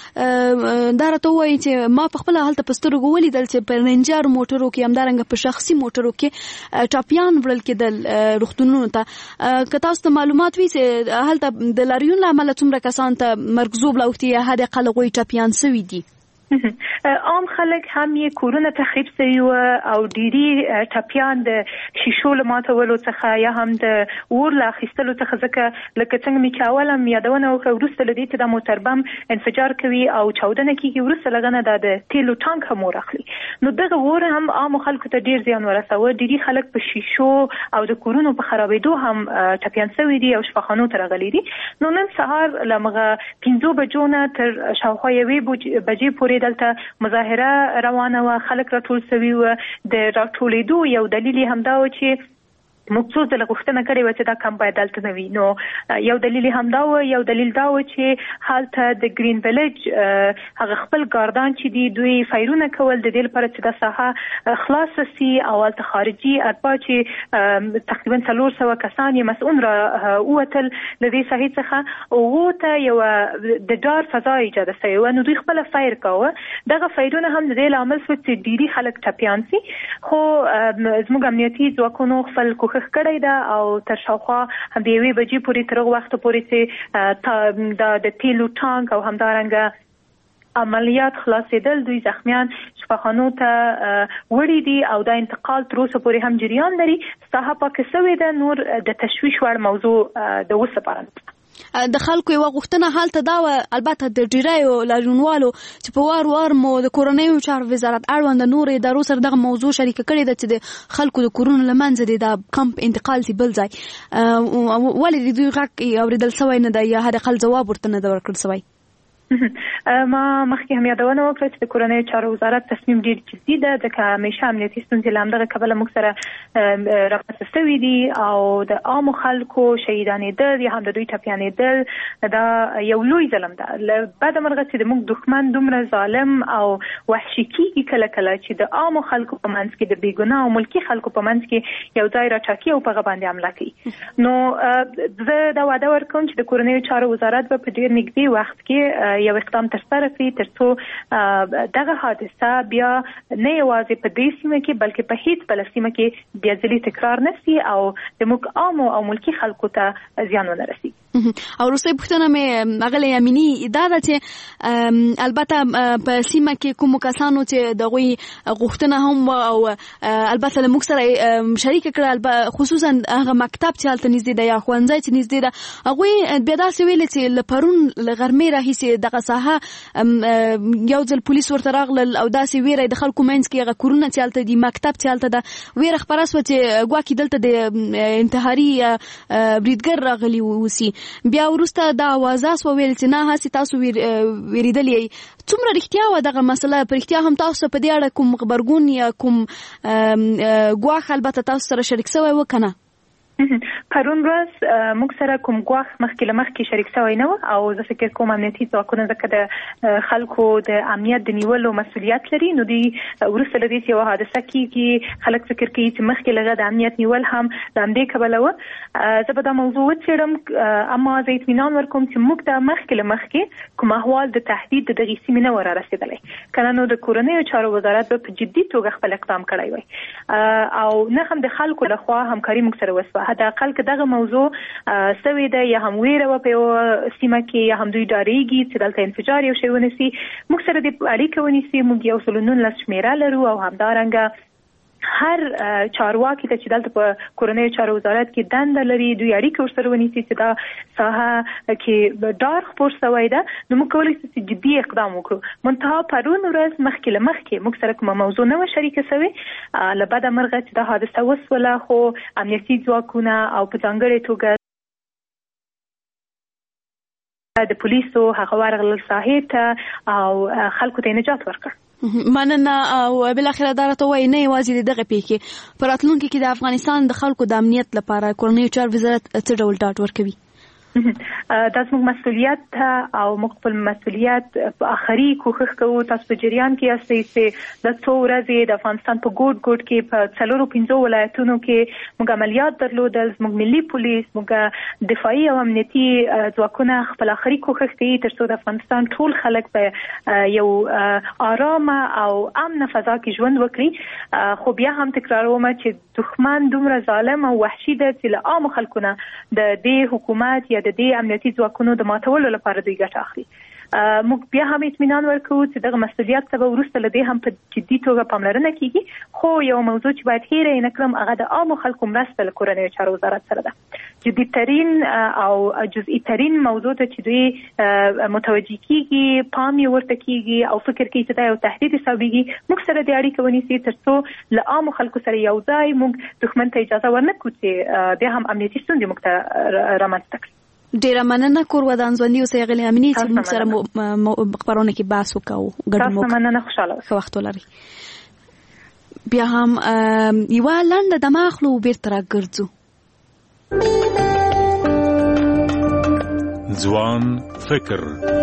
وم دا راته ووایي چې ما په خپله هلته په سترګو ولیدل چې په رینجر موټرو کې همدارنګه په شخصي موټرو کې ټاپیان وړل کېدل روغتونونو ته. که تاسو ته معلومات وي چې هلته د لاریون له امله څومره کسان ته مرګ ژوبله اوښتي یا حد اقل هغوی ټاپیان شوي دي؟ عام خلک هم یې کورونه تخریب شوي و او ډېري ټپیان د شیشو له ماتولو څخه یا هم د اور له اخیستلو څخه ځکه لکه څنګه مې چې اول هم یادونه وکړه وروسته له دې چې دا موټر بم انفجار کوي او چاودنه کېږي وروسته له هغه نه دا د تیلو ټانک هم اور اخلي. نو دغه اور هم عامو خلکو ته ډېر زیان ورسوه. ډېري خلک په شیشو او د کورونو په خرابېدو هم ټپیان شوي دي او شفاخانو ته راغلي دي. نو نن سهار له همغه 5 بجو نه تر شاوخوا 1 بجې پورې دلته مظاهره روانه و. خلک راټول شوي و. د راټولېدو یو دلیل همدا و چې موږ څو ځله غوښتنه کړې وه چې دا کمپ باید دلته نه وي. نو یو دلیل همدا و. یو دلیل دا و چې هلته د گرین ویلیج هغه خپل ګاردان چې دي دوی فایرونه کول د دې لپاره چې دا ساحه خلاصه سي او هلته خارجي اتباع چې تقریبا 400 کسان یې مسؤل را ووتل له دې ساحې څخه او ته یو د ډار فضا ایجاده شوې وه. نو دوی خپله فایر کوه. دغه فایرونه هم د دې لامل شو چې ډېري خلک ټپیان سي خو زموږ امنیتي ځواکونو خپل کوښښ کړی ده او تر شاوخوا هم د 1 بجې پورې تر هغه وخته پورې چې د تیلو ټانک او همدارنګه عملیات خلاصېدل دوی زخمیان شفاخانو ته وړي دي او دا انتقال تر اوسه پورې هم جریان لري. ساحه پاکه شوې ده. نور د تشویش وړ موضوع د اوس لپاره د خلکو یو غوښتنه حالت دا و البته د ډیرایو لاریونوالو چې په وار مو د کورنیو چارو وزارت اړوند نور ادارو سره دغه موضوع شریک کړي د چې د خلکو د کورونو لمنځه دي د کمپ انتقال سی بل ځای ولې دوی غږ اوریدل سوی نه دی یا هر اقل جواب ورته نه ورکړل سوی؟ ما مخکې هم یادونه وکړه چې د کورنۍ چارو وزارت تصمیم ډیر جدي ده ځکه همیشه امنیتي ستونزې له همدغه کبله موږ سره رامنځته شوي دي او د عامو خلکو شهیدانېدل یا هم د دوی ټپیانېدل دا یو لوی ظلم ده. له بده مرغه چې د موږ دښمن دومره ظالم او وحشي کېږي کله کله چې د عامو خلکو په منځ کې د بېګناه او ملکي خلکو په منځ کې یو ځای راټاکي او په هغه باندې حمله کوي. نو زه دا وعده ورکوم چې د کورنۍ چارو وزارت به په ډیر نږدې وخت کې یو اقدام ترسره کړي ترڅو دغه حادثه بیا نه یوازې په دې سیمه کې بلکې په هیڅ بله سیمه کې بیا ځلې تکرار نه شي او د موږ عامو او ملکي خلکو ته زیان ونه رسي. او وروستۍ پوښتنه مې اغلې امینی دا ده چې البته په سیمه کې کوم کسانو چې دغوی غوښتنه هم او البته له موږ سره شریک کړه خصوصا هغه مکتب چې هلته نږدې ده یا ښوونځی چې نږدې ده هغوی بیا داسې ویلې چې له پرون له غرمې راهیسې دغه ساحه یو ځل پولیس ورته راغلل او داسې ویره د خلکو منځ کې هغه کورونه چې هلته دي مکتب چې هلته ده ویره خپره سوه چې ګواکې دلته د انتحاري بریدګر راغلي اوسي. بیا وروسته دا اوازه سوه ویل چې نه هسې تاسو ویرېدلي یئ. څومره رښتیا وه دغه مسله؟ په رښتیا هم تاسو په دې اړه کوم غبرګون یا کوم ګواښ البته تاسو سره شریک شوی و که نه؟ پرون ورځ موږ سره کوم ګواښ مخکې له مخکې شریک شوی نه و او زه فکر کوم امنیتي ځواکونه ځکه د خلکو د امنیت د نیولو مسؤلیت لري نو دوی وروسته له دې چې یوه حادثه کېږي خلک فکر کوي چې مخکې له هغه د امنیت نیول هم د همدې کبله وه. زه به دا موضوع وڅېړم اما زه اطمینان ورکوم چې موږ ته مخکې له مخکې کوم احوال د تهدید د دغې سیمې نه و رارسېدلی که نه نو د کورنیو چارو وزارت به په جدي توګه خپل اقدام کړی وی او نه هم د خلکو لخوا همکاري موږ سره وسوه. حداقل که دغه موضوع سوې ده یا هم ویره وه په یوه سیمه کې یا هم دوی ډارېږي چې دلته انفجار یو شی ونیسي موږ سره د اړیکه ونیسي. موږ 119 شمېره لرو او همدارنګه هر چارواکي ته چې دلته په کورنیو چارو وزارت کې دنده لري دوی اړیکه ورسره ونیسي چې دا ساحه کې ډار خپور شوی ده نو موږ کولی شو چې جدي اقدام وکړو. منتها پرون ورځ مخکې له مخکې موږ سره کومه موضوع نه وه شریکه شوې له بده مرغه چې دا حادثه وسوله خو امنیتي ځواکونه او په ځانګړې توګه د پولیسو هغه ورغلل ساحې ته او خلکو ته نجات ورکړ. مننه. او بالاخره دا راته وایي نه یوازې د دغه پیښې په راتلونکي کې د افغانستان د خلکو د امنیت لپاره کورنیو چارو وزارت څه ډول ډاډ ورکوي؟ دا زموږ مسؤلیت ته او موږ خپل مسؤلیت په آخري کوښښ کوو. تاسو په جریان کې یاستئ چې د څو ورځې د افغانستان په ګوټ ګوټ کې په 4-5 ولایتونو کې موږ عملیات درلودل. زموږ ملي پولیس موږ دفاعي او امنیتي ځواکونه خپل آخري کوښښ کوي ترڅو د افغانستان ټول خلک په یو آرامه او امنه فضا کې ژوند وکړي. خو بیا هم تکراروم چې دښمن دومره ظالم او وحشي ده چې له عامو خلکو نه د دې حکومت یا د دې امنیتي ځواکونو د ماتولو لپاره دوی ګټه اخلي. موږ بیا هم اطمینان ورکوو چې دغه مسؤلیت ته به وروسته له دې هم په جدي توګه پاملرنه کیږي. خو یو موضوع چې باید هیره یې نه کړم هغه د عامو خلکو مرسته له کورنیو چارو وزارت سره ده. جدي ترین او جزئی ترین موضوع ته چې دوی متوجه کیږي پام یې ورته کیږي او فکر کوي چې دا یو تهدید حسابېږي موږ سره د اړیکه ونیسي ترڅو له عامو خلکو سره یو ځای موږ دښمن ته اجازه ورنکړو چې بیا هم امنیتي ستونزې موږ ته رامنځته کړي. ډیره مننه کور ودان ځوندي اوسئ غلې امینی چې موږ سره خبرونه کې بحث وکړو. تاسو مننه خوشاله ښه وخت ولرئ. بیا هم یوه لنډه دمه اخلو بیرته راګرځو. ځوان فکر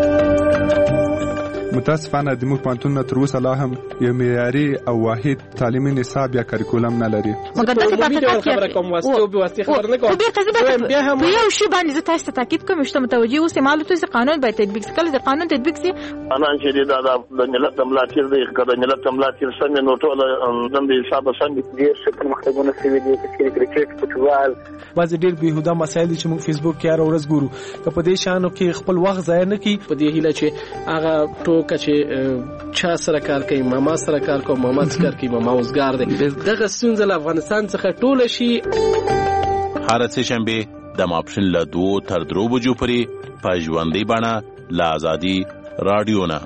متاسفانه د موږ پوهنتونونه تر اوسه لا هم یو معیاري او واحد تعلیمي نصاب یا کریکولم نه لري. مګر داسې خبره کوم واسطه خبر نه کوم. بیا هم یو شی باندې زه تاسو ته تاکید کوم چې متوجي اوسئ معلومات چې قانون باید تطبیق شي. کله د قانون تطبیق شي انا چې دا د ملت ملاتړ دی کله ملت ملاتړ څنګه نو ټول د حساب څنګه دي چې پرمختګونه شوي دي چې کرکټ فوټبال بعض ډېر بهوده مسایل چې موږ فیسبوک کې هر ورځ ګورو په دې شانو کې خپل وخت ضایع نه کړي په دې هیله چې هغه ټوکه چې چا سره کار کوي ماما سره کار کوي ماما سره کار کوي ماما اوسګار دی دغه ستونزه له افغانستان څخه ټول شي. هر څه شنبه د ماپښین له 2 تر 3 بجو پورې په ژوندۍ بڼه له آزادي رادیو نه.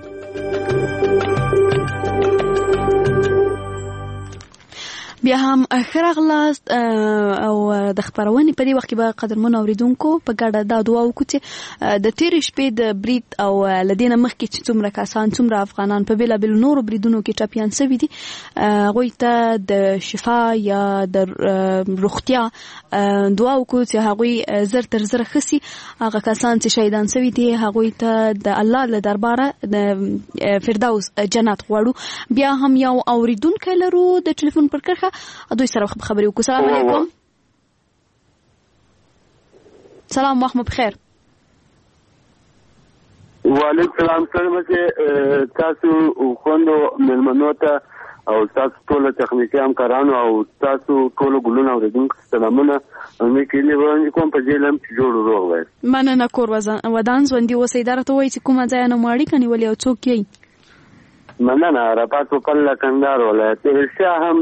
بیا هم خراغلاست او د خبرونې په دې وخت کې به قدرمن اوریدونکو په ګډه دا دعا وکړو چې د تیر شپې د برید او لدینه مخکې چې څومره کسان څومره افغانان په بیلابل نورو بریدونو کې ټاپیان شوي دي هغوی ته د شفا یا د روغتیا دعا وکړو چې هغوی زر تر زر ښه سي. هغه کسان چې شهیدان شوي دي هغوی ته د الله له درباره د فردوس جنت غواړو. بیا هم یو اوریدونکی لرو د ټلیفون پر کرښه دوی سره خبرې وکړو. السلام علیکم. سلام وخت مو بخیر. وعلیکم السلام. سلام تاسو خوندو ملمنو ته او تاسو ټول تخنیکی همکارانو او تاسو ټول ګلونه اوریدونکو سلامونه. مې کلی وړاندې کوم په جیلم چې جوړ روغ وای. مننه کور ودان ژوندي اوسئ. دا راته وایي چې کومه ځای نه مو اړیکه نیولې او څوک یې؟ مننه. رپاټ په کله کندهار ولایت رښتیا هم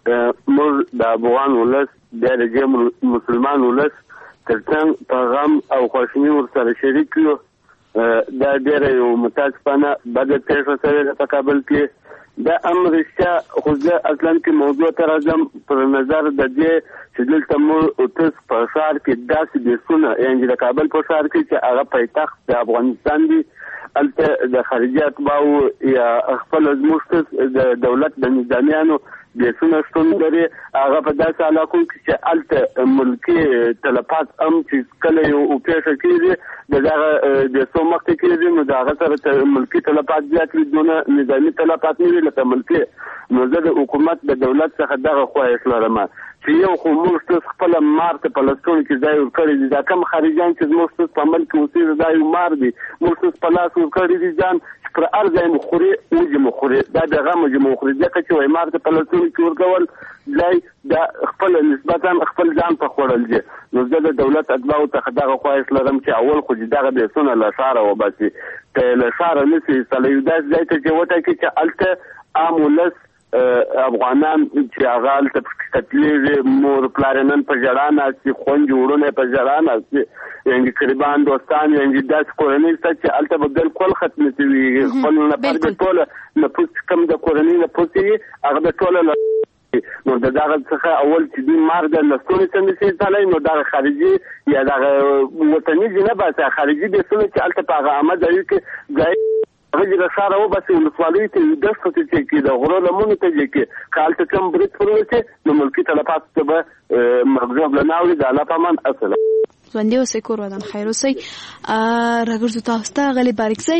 موږ د افغان ولس د مسلمان ولس ترڅنګ په غم او خواشیني ورسره شریک یو. دا ډېره یو متاسفانه بده پېښه شوې ده په کابل کې. دا امر رښتیا خو زه اصلا کې موضوع ته راځم پر نظر د دې چې دلته موږ اوس په ښار کې داسې بیسونه یعنې د کابل په ښار کې چې هغه پایتخت د افغانستان دی هلته د خارجي اتباعو یا خپل زموږ د دولت د نظامیانو بیسونه شتون لري. هغه په داسې علاقو کې چې هلته ملکي تلفات هم چې کله یو پېښه کېږي د دغه بیسو مخکې کېږي نو د هغه سره ملکي تلفات زیات وي دونه نظامي تلفات نه وي لکه ملکي. نو زه د حکومت د دولت څخه دغه خواهش لرم چې یو خو موږ خپله مار ته په لستوڼو کې ځای ورکړی دي. دا کم خارجیان چې زموږ په عمل کې اوسېږي دا یو مار دی. موږ په لاس ورکړی دي ځان چې پر هر ځای مو خوري وږي مو خوري. دا د غمه چې مو خوري ځکه چې وایي مار ته په لستوڼو کې ورکول ځای دا خپل نسبتا خپل ځان په خوړل دي. نو زه د دولت اتباعو څخه دغه خواهش لرم چې اول خو چې دغه بیسونه له ښاره وباسي. که له ښاره نه سي ایستلی یو داسې ځای ته چې وټاکي چې هلته عام ولس افغانان چې هغه هلته قتلېږي مور پلار نن په ژړا ناست دي خویندې وروڼه په ژړا ناست دي یعنې قریبان دوستان یعنې داسې کورنۍ شته چې هلته به بالکل ختمې شوي خپل نفر به ټوله نفوس کوم د کورنۍ نفوس وي هغه به ټوله نو د دغه څخه اول چې دوی مار د لستوڼي څه نشي ایستلی نو دغه خارجي یا دغه وطني دي نه باسي خارجي بیسونه چې هلته په هغه عامه ځایو کې ځای هغه د ښاره وباسي ولسوالیو ته دښتو ته چې کړي د غرو لمنو ته چې کړي که هلته کوم برید پر وشي نو ملکي تلفاتو ته به مغزوب له ناوړي د الله په امان اصله ژوندي اوسئ کور ودان خیر اوسئ. راګرځو تاسو ته غلي بارکزی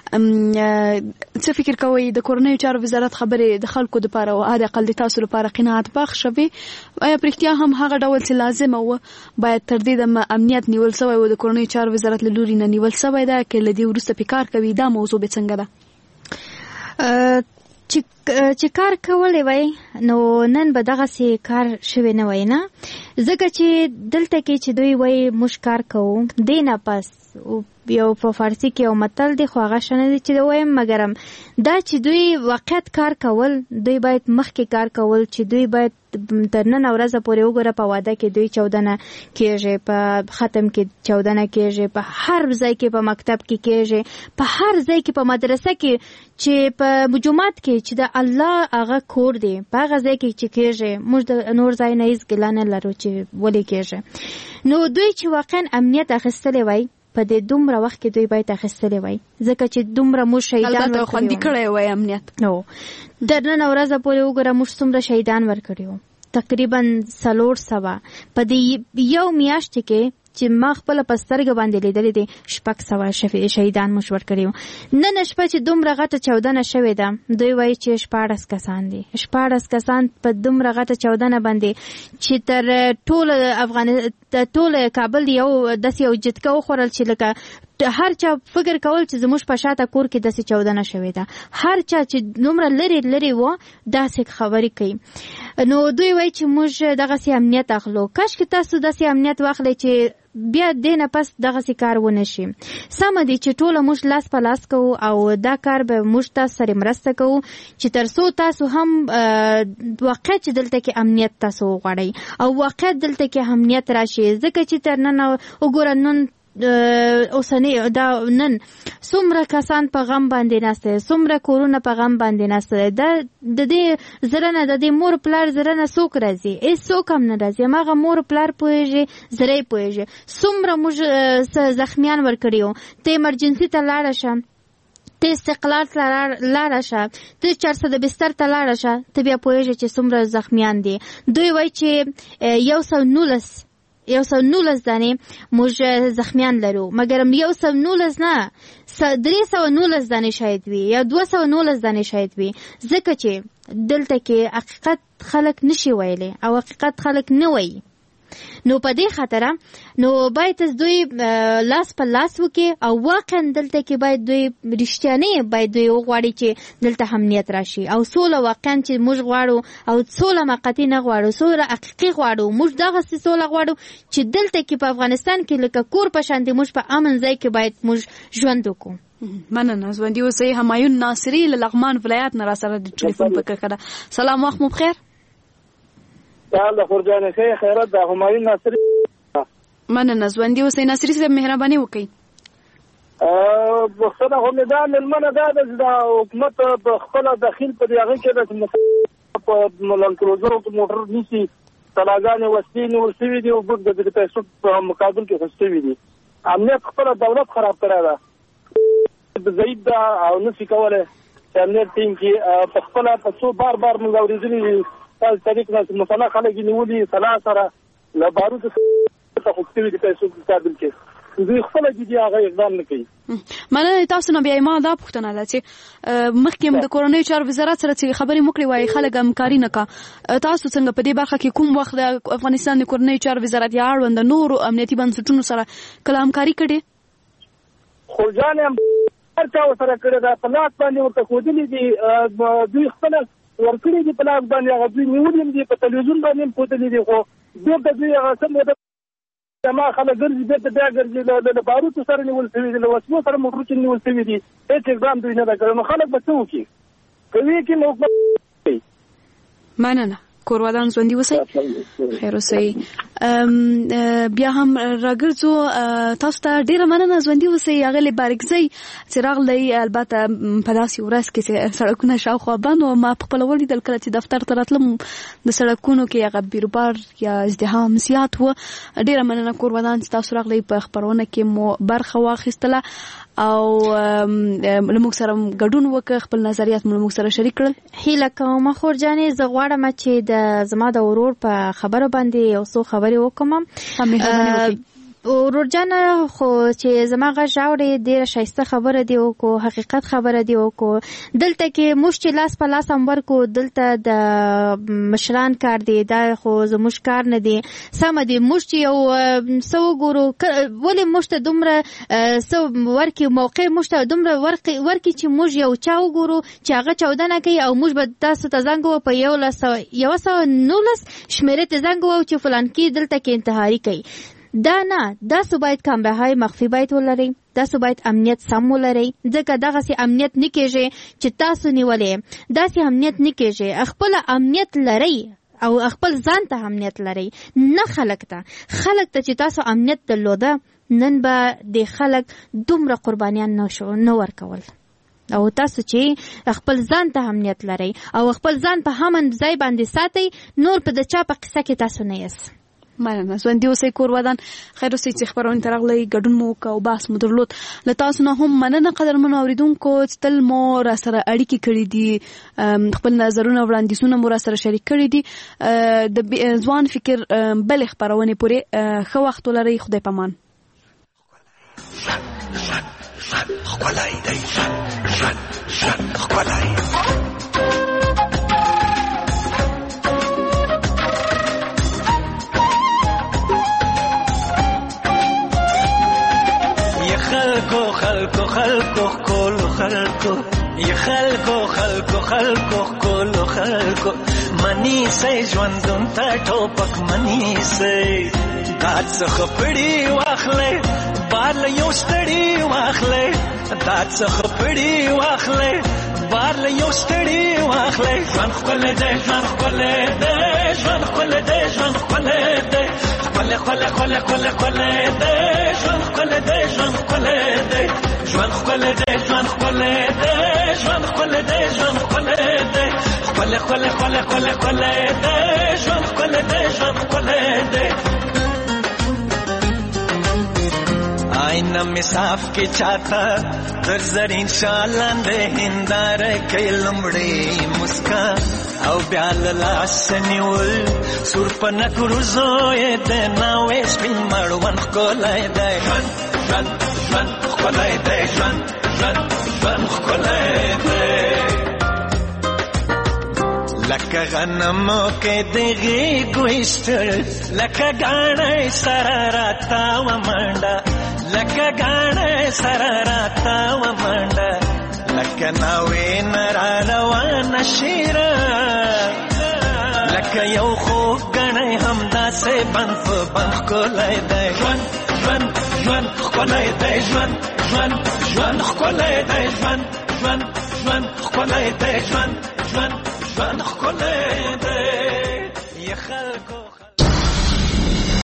څه فکر کوئ د کورنیو چارو وزارت خبرې د خلکو دپاره او حد اقل د تاسو لپاره قناعت بخښه وي؟ آیا په رښتیا هم هغه ډول چې لازمه وه باید تر دې دمه امنیت نیول سوی و د کورنیو چارو وزارت له لوري نه نیول سوی ده که له دې وروسته پې کار کوي؟ دا موضوع به څنګه ده؟ چې کار کولی وای نو نن به دغسې کار شوی نه وای نه ځکه چې دلته کې چې دوی وای موږ کار کوو دې نه پس یو په فارسي کې یو متل دی خو هغه ښه نه دی چې وایم مګرم دا چې دوی واقعیت کار کول دوی باید مخکې کار کول چې دوی باید تر نن ورځ پورې وګوره په واده کې دوی 14 کېږي په ختم کې 14 کېږي په هر ځای کې په مکتب کې کېږي په هر ځای کې په مدرسه کې چې په جومات کې چې د الله هغه کور دی په هغه ځای کې چې کېږي موږ د نور ځای نه هیڅ ګیله نه لرو چې ولې کېږي نو دوی چې واقعا امنیت اخیستلی وای په دې دومره وخت کې دوی باید اخیستلی وای ځکه چې دومره موږ شهیدان البته خوندي کړی وای امنیت نو در نن ورځ پورې وګوره موږ څومره شهیدان ورکړي وو تقریبا 400 په دې یو میاشت کې چې ما خپل په سترګه باندې لیدلې دي 600 شهیدان موږ ورکړي وو نن شپه چې دومره غټه 14 شوې ده دوی وایي چې 14 کسان دي 14 کسان په دومره غټه 14 باندې چې تر ټول کابل یو داسې یو جتکه وخوړل چې لکه هر چا فکر کول چې زموږ په شاته کور کې داسې 14 شوې ده هر چا چې دومره لري و داسې خبرې کوي نو دوی وایي چې موږ دغسې امنیت اخلو کاشکې تاسو داسې امنیت واخلئ چې بیا دې نه پس دغسې کار ونه شي سمه دی چې ټوله موږ لاس په لاس کوو او دا کار به موږ تاسو سره مرسته کوو چې تر څو تاسو هم واقع چې دلته کې امنیت تاسو وغواړئ او واقع دلته کې امنیت راشي ځکه چې تر نن وګوره نن اوسنی دا نن څومره کسان په غم باندې ناسته، څومره کورونه په غم باندې ناسته. د دې زرنه د دې مور پلار زرنه څوک راځي؟ هیڅ څوک هم نه راځي. هغه مور پلار پوهېږي، زری پوهېږي. څومره موږ زخمیان ورکړي وو. ته ایمرجنسي ته لاړه شه، ته استقلال ته لاړه شه، ته 400 بستر ته لاړه شه، ته بیا پوهېږي چې څومره زخمیان دي. دوی وایي چې 119 دانې موږ زخمیان لرو، مګر 119 نه 319 دانې شاید وي یا 219 دانې شاید وي، ځکه چې دلته کې حقیقت خلک نشي ویلی او حقیقت خلک نه وایي. نو په دې خاطره نو باید دوی لاس په لاس وکړي او واقعا دلته کې باید دوی رښتیانه باید دوی وغواړي چې دلته امنیت راشي او سوله واقعا چې موږ غواړو او سوله مقطعي نه غواړو، سوله حقیقي غواړو. موږ دغه سوله غواړو چې دلته کې په افغانستان کې لکه کور په شان دي، موږ په امن ځای کې باید موږ ژوند وکړو. مننه. ژوندي اوسئ. همایون ناصري له لغمان ولایت نه را سره د ټلیفون په کړه. سلام، وخت مو بخیر. الله خورجان خیرت ده. همایون ناصري. مننه. ژوندي اوسئ. ناصري صاحب مهرباني وکړئ. بخښنه خو مې دا مېلمنه دا ده چې د حکومت په خپله دخیل په دې هغې کې ده چې په لنکروزرو کې موټر نیسي، طلاګانې وسلې نیول شوي دي او د پیسو په مقابل کې اخیستل شوي دي. امنیت خپله دولت خراب کړی ده، ضعیف ده او نشي کولی چې امنیت ټینګ کړي. په خپله په څو بار موږ اورېدلي دي تاسو طریق نه مسله خلک یې نیولي سلا سره له باروتو څخه اخیستل شوي دي پیسو په مقابل کې. دوی خپله جدي هغه اقدام نه کوي. مننه. تاسو نه بیا ما دا پوښتنه ده چې مخکې د کورنیو چارو وزارت سره چې خبرې مو کړې وایي خلک همکاري نه کا. تاسو څنګه په دې برخه کې کوم وخت د افغانستان د کورنیو چارو وزارت یا اړوند نورو امنیتي بنسټونو سره کله همکاري کړې؟ خو جان هم هر چا ورسره کړې ده، په لاس باندې ورته ښودلي دي، دوی خپله ورکړي دي په لاس باندې، هغه دوی نیولي هم دي، په تلویزیون باندې هم ښودلي دي. خو بېرته دوی هغه څه موده ما خلک ګرځي بېرته بیا ګرځي، له باروتو سره نیول شوي دي، له وسلو سره موټرو کې نیول شوي دي. هېڅ اقدام دوی نه ده کړی. نو خلک به څه وکړي؟ کوي کې نو کوي. مننه. کورودان ژوندي اوسئ. خیر اوسئ. بیا هم راګرځو. تاسو ته ډیره مننه. ژوندي اوسئ. هغه بارکزی چې راغلی البته په داسې ورځ کې چې سړکونه شاوخوا بند و، ما په خپل ولیدل کله چې دفتر ته راتلم د سړکونو کې هغه بیروبار یا ازدحام زیات و. ډیره مننه کورودان چې تاسو راغلی، په خبرونه کې مو برخه واخیستله او له موږ سره ګډون وکړ، خپل نظریات مو موږ سره شریک کړل. هیله کوم خورجانې زه غواړم چې زما د ورور په خبرو باندې یو څو خبرې وکړم. ورور جان خو چې زما غږ اوري ډېره ښایسته خبره دی وکړو، حقیقت خبره دی وکړو. دلته کې موږ چې لاس په لاس هم ورکو، دلته د مشران کار دی، دا خو زموږ کار نه دی. سمه دی موږ چې یو څه وګورو، ولې موږ ته دومره څه ورکړي، موقع موږ ته دومره ورکړي چې موږ یو چا وګورو چې هغه چاودنه کوي او موږ به تاسو ته زنګ ووهو په 119 شمېرې ته زنګ ووهو چې فلانکي دلته کې انتحاري کوي. دا نه، تاسو باید کامرهای مخفي باید ولرئ، تاسو باید امنیت سم ولرئ، ځکه دغسې امنیت نه کېږي چې تاسو نیولې، داسې امنیت نه کېږي. خپل امنیت لرئ او خپل ځان ته امنیت لرئ، نه خلک ته چې تاسو امنیت درلوده نن به د خلک دومره قربانیان نه ورکول. او تاسو چې خپل ځان ته امنیت لرئ او خپل ځان په همن ځای باندې ساتئ، نور په د چا په قصه کې تاسو نه یاست. مننه. ژوندي اوسئ. کورودان خیر اوسئ چې خبرونه ته راغلی، ګډون مو وکړ او بحث مو درلود. له تاسو نه هم مننه قدرمنو اورېدونکو چې تل مو را سره اړیکې کړي دي، خپل نظرونه وړاندیزونه مو را سره شریک کړي دي. د ځوان فکر بلې خپرونې پورې ښه وخت ولرئ. خدای پامان. ښکلی دی ژوند ښکلی. خلکو کولو خلکو یا خلکو کولو خلکو منی سي ژوندون ته ټوپک منی سي دات څخه پړی واخلې بار له یو ستړي واخلې دات څخه پړی واخلې بار له یو ستړي واخلې ژوند خپل دې ژوند خپل دې ژوند خپل دې ژوند خپل دې خپل دې ژوند خپل دې خپل دې ژوند خپل دې ژوند خپل دې ژوند خپل دې خپل خپل خپل خپل خپل دې ژوند خپل دې ژوند خپل دې آئینہ میں صاف کے چاہتا در زرین شالان دے ہندار کئی لمڑی مسکان او بیال لاس نیول سور پنک روزوئے دے ناویس پین مروان خکولای دے جوان جوان خکولای دے جوان جوان جوان خکولای دے لکه غنمو کې دغې ګوشتل لکه ګاڼې سره راتا و منډه لکه ګاڼې سره راتا و منډه لکه ناوې نرا روانه شیره لکه یو خوږ ګڼې همداسې بند په بند ښکلی دی ژوند ژوند ژوند ښکلی دی ژوند ژوند ژوند ښکلی دی ژوند ژوند ژوند ښکلی دی ژوند ژوند ژوند ښکلی دی یې خلکو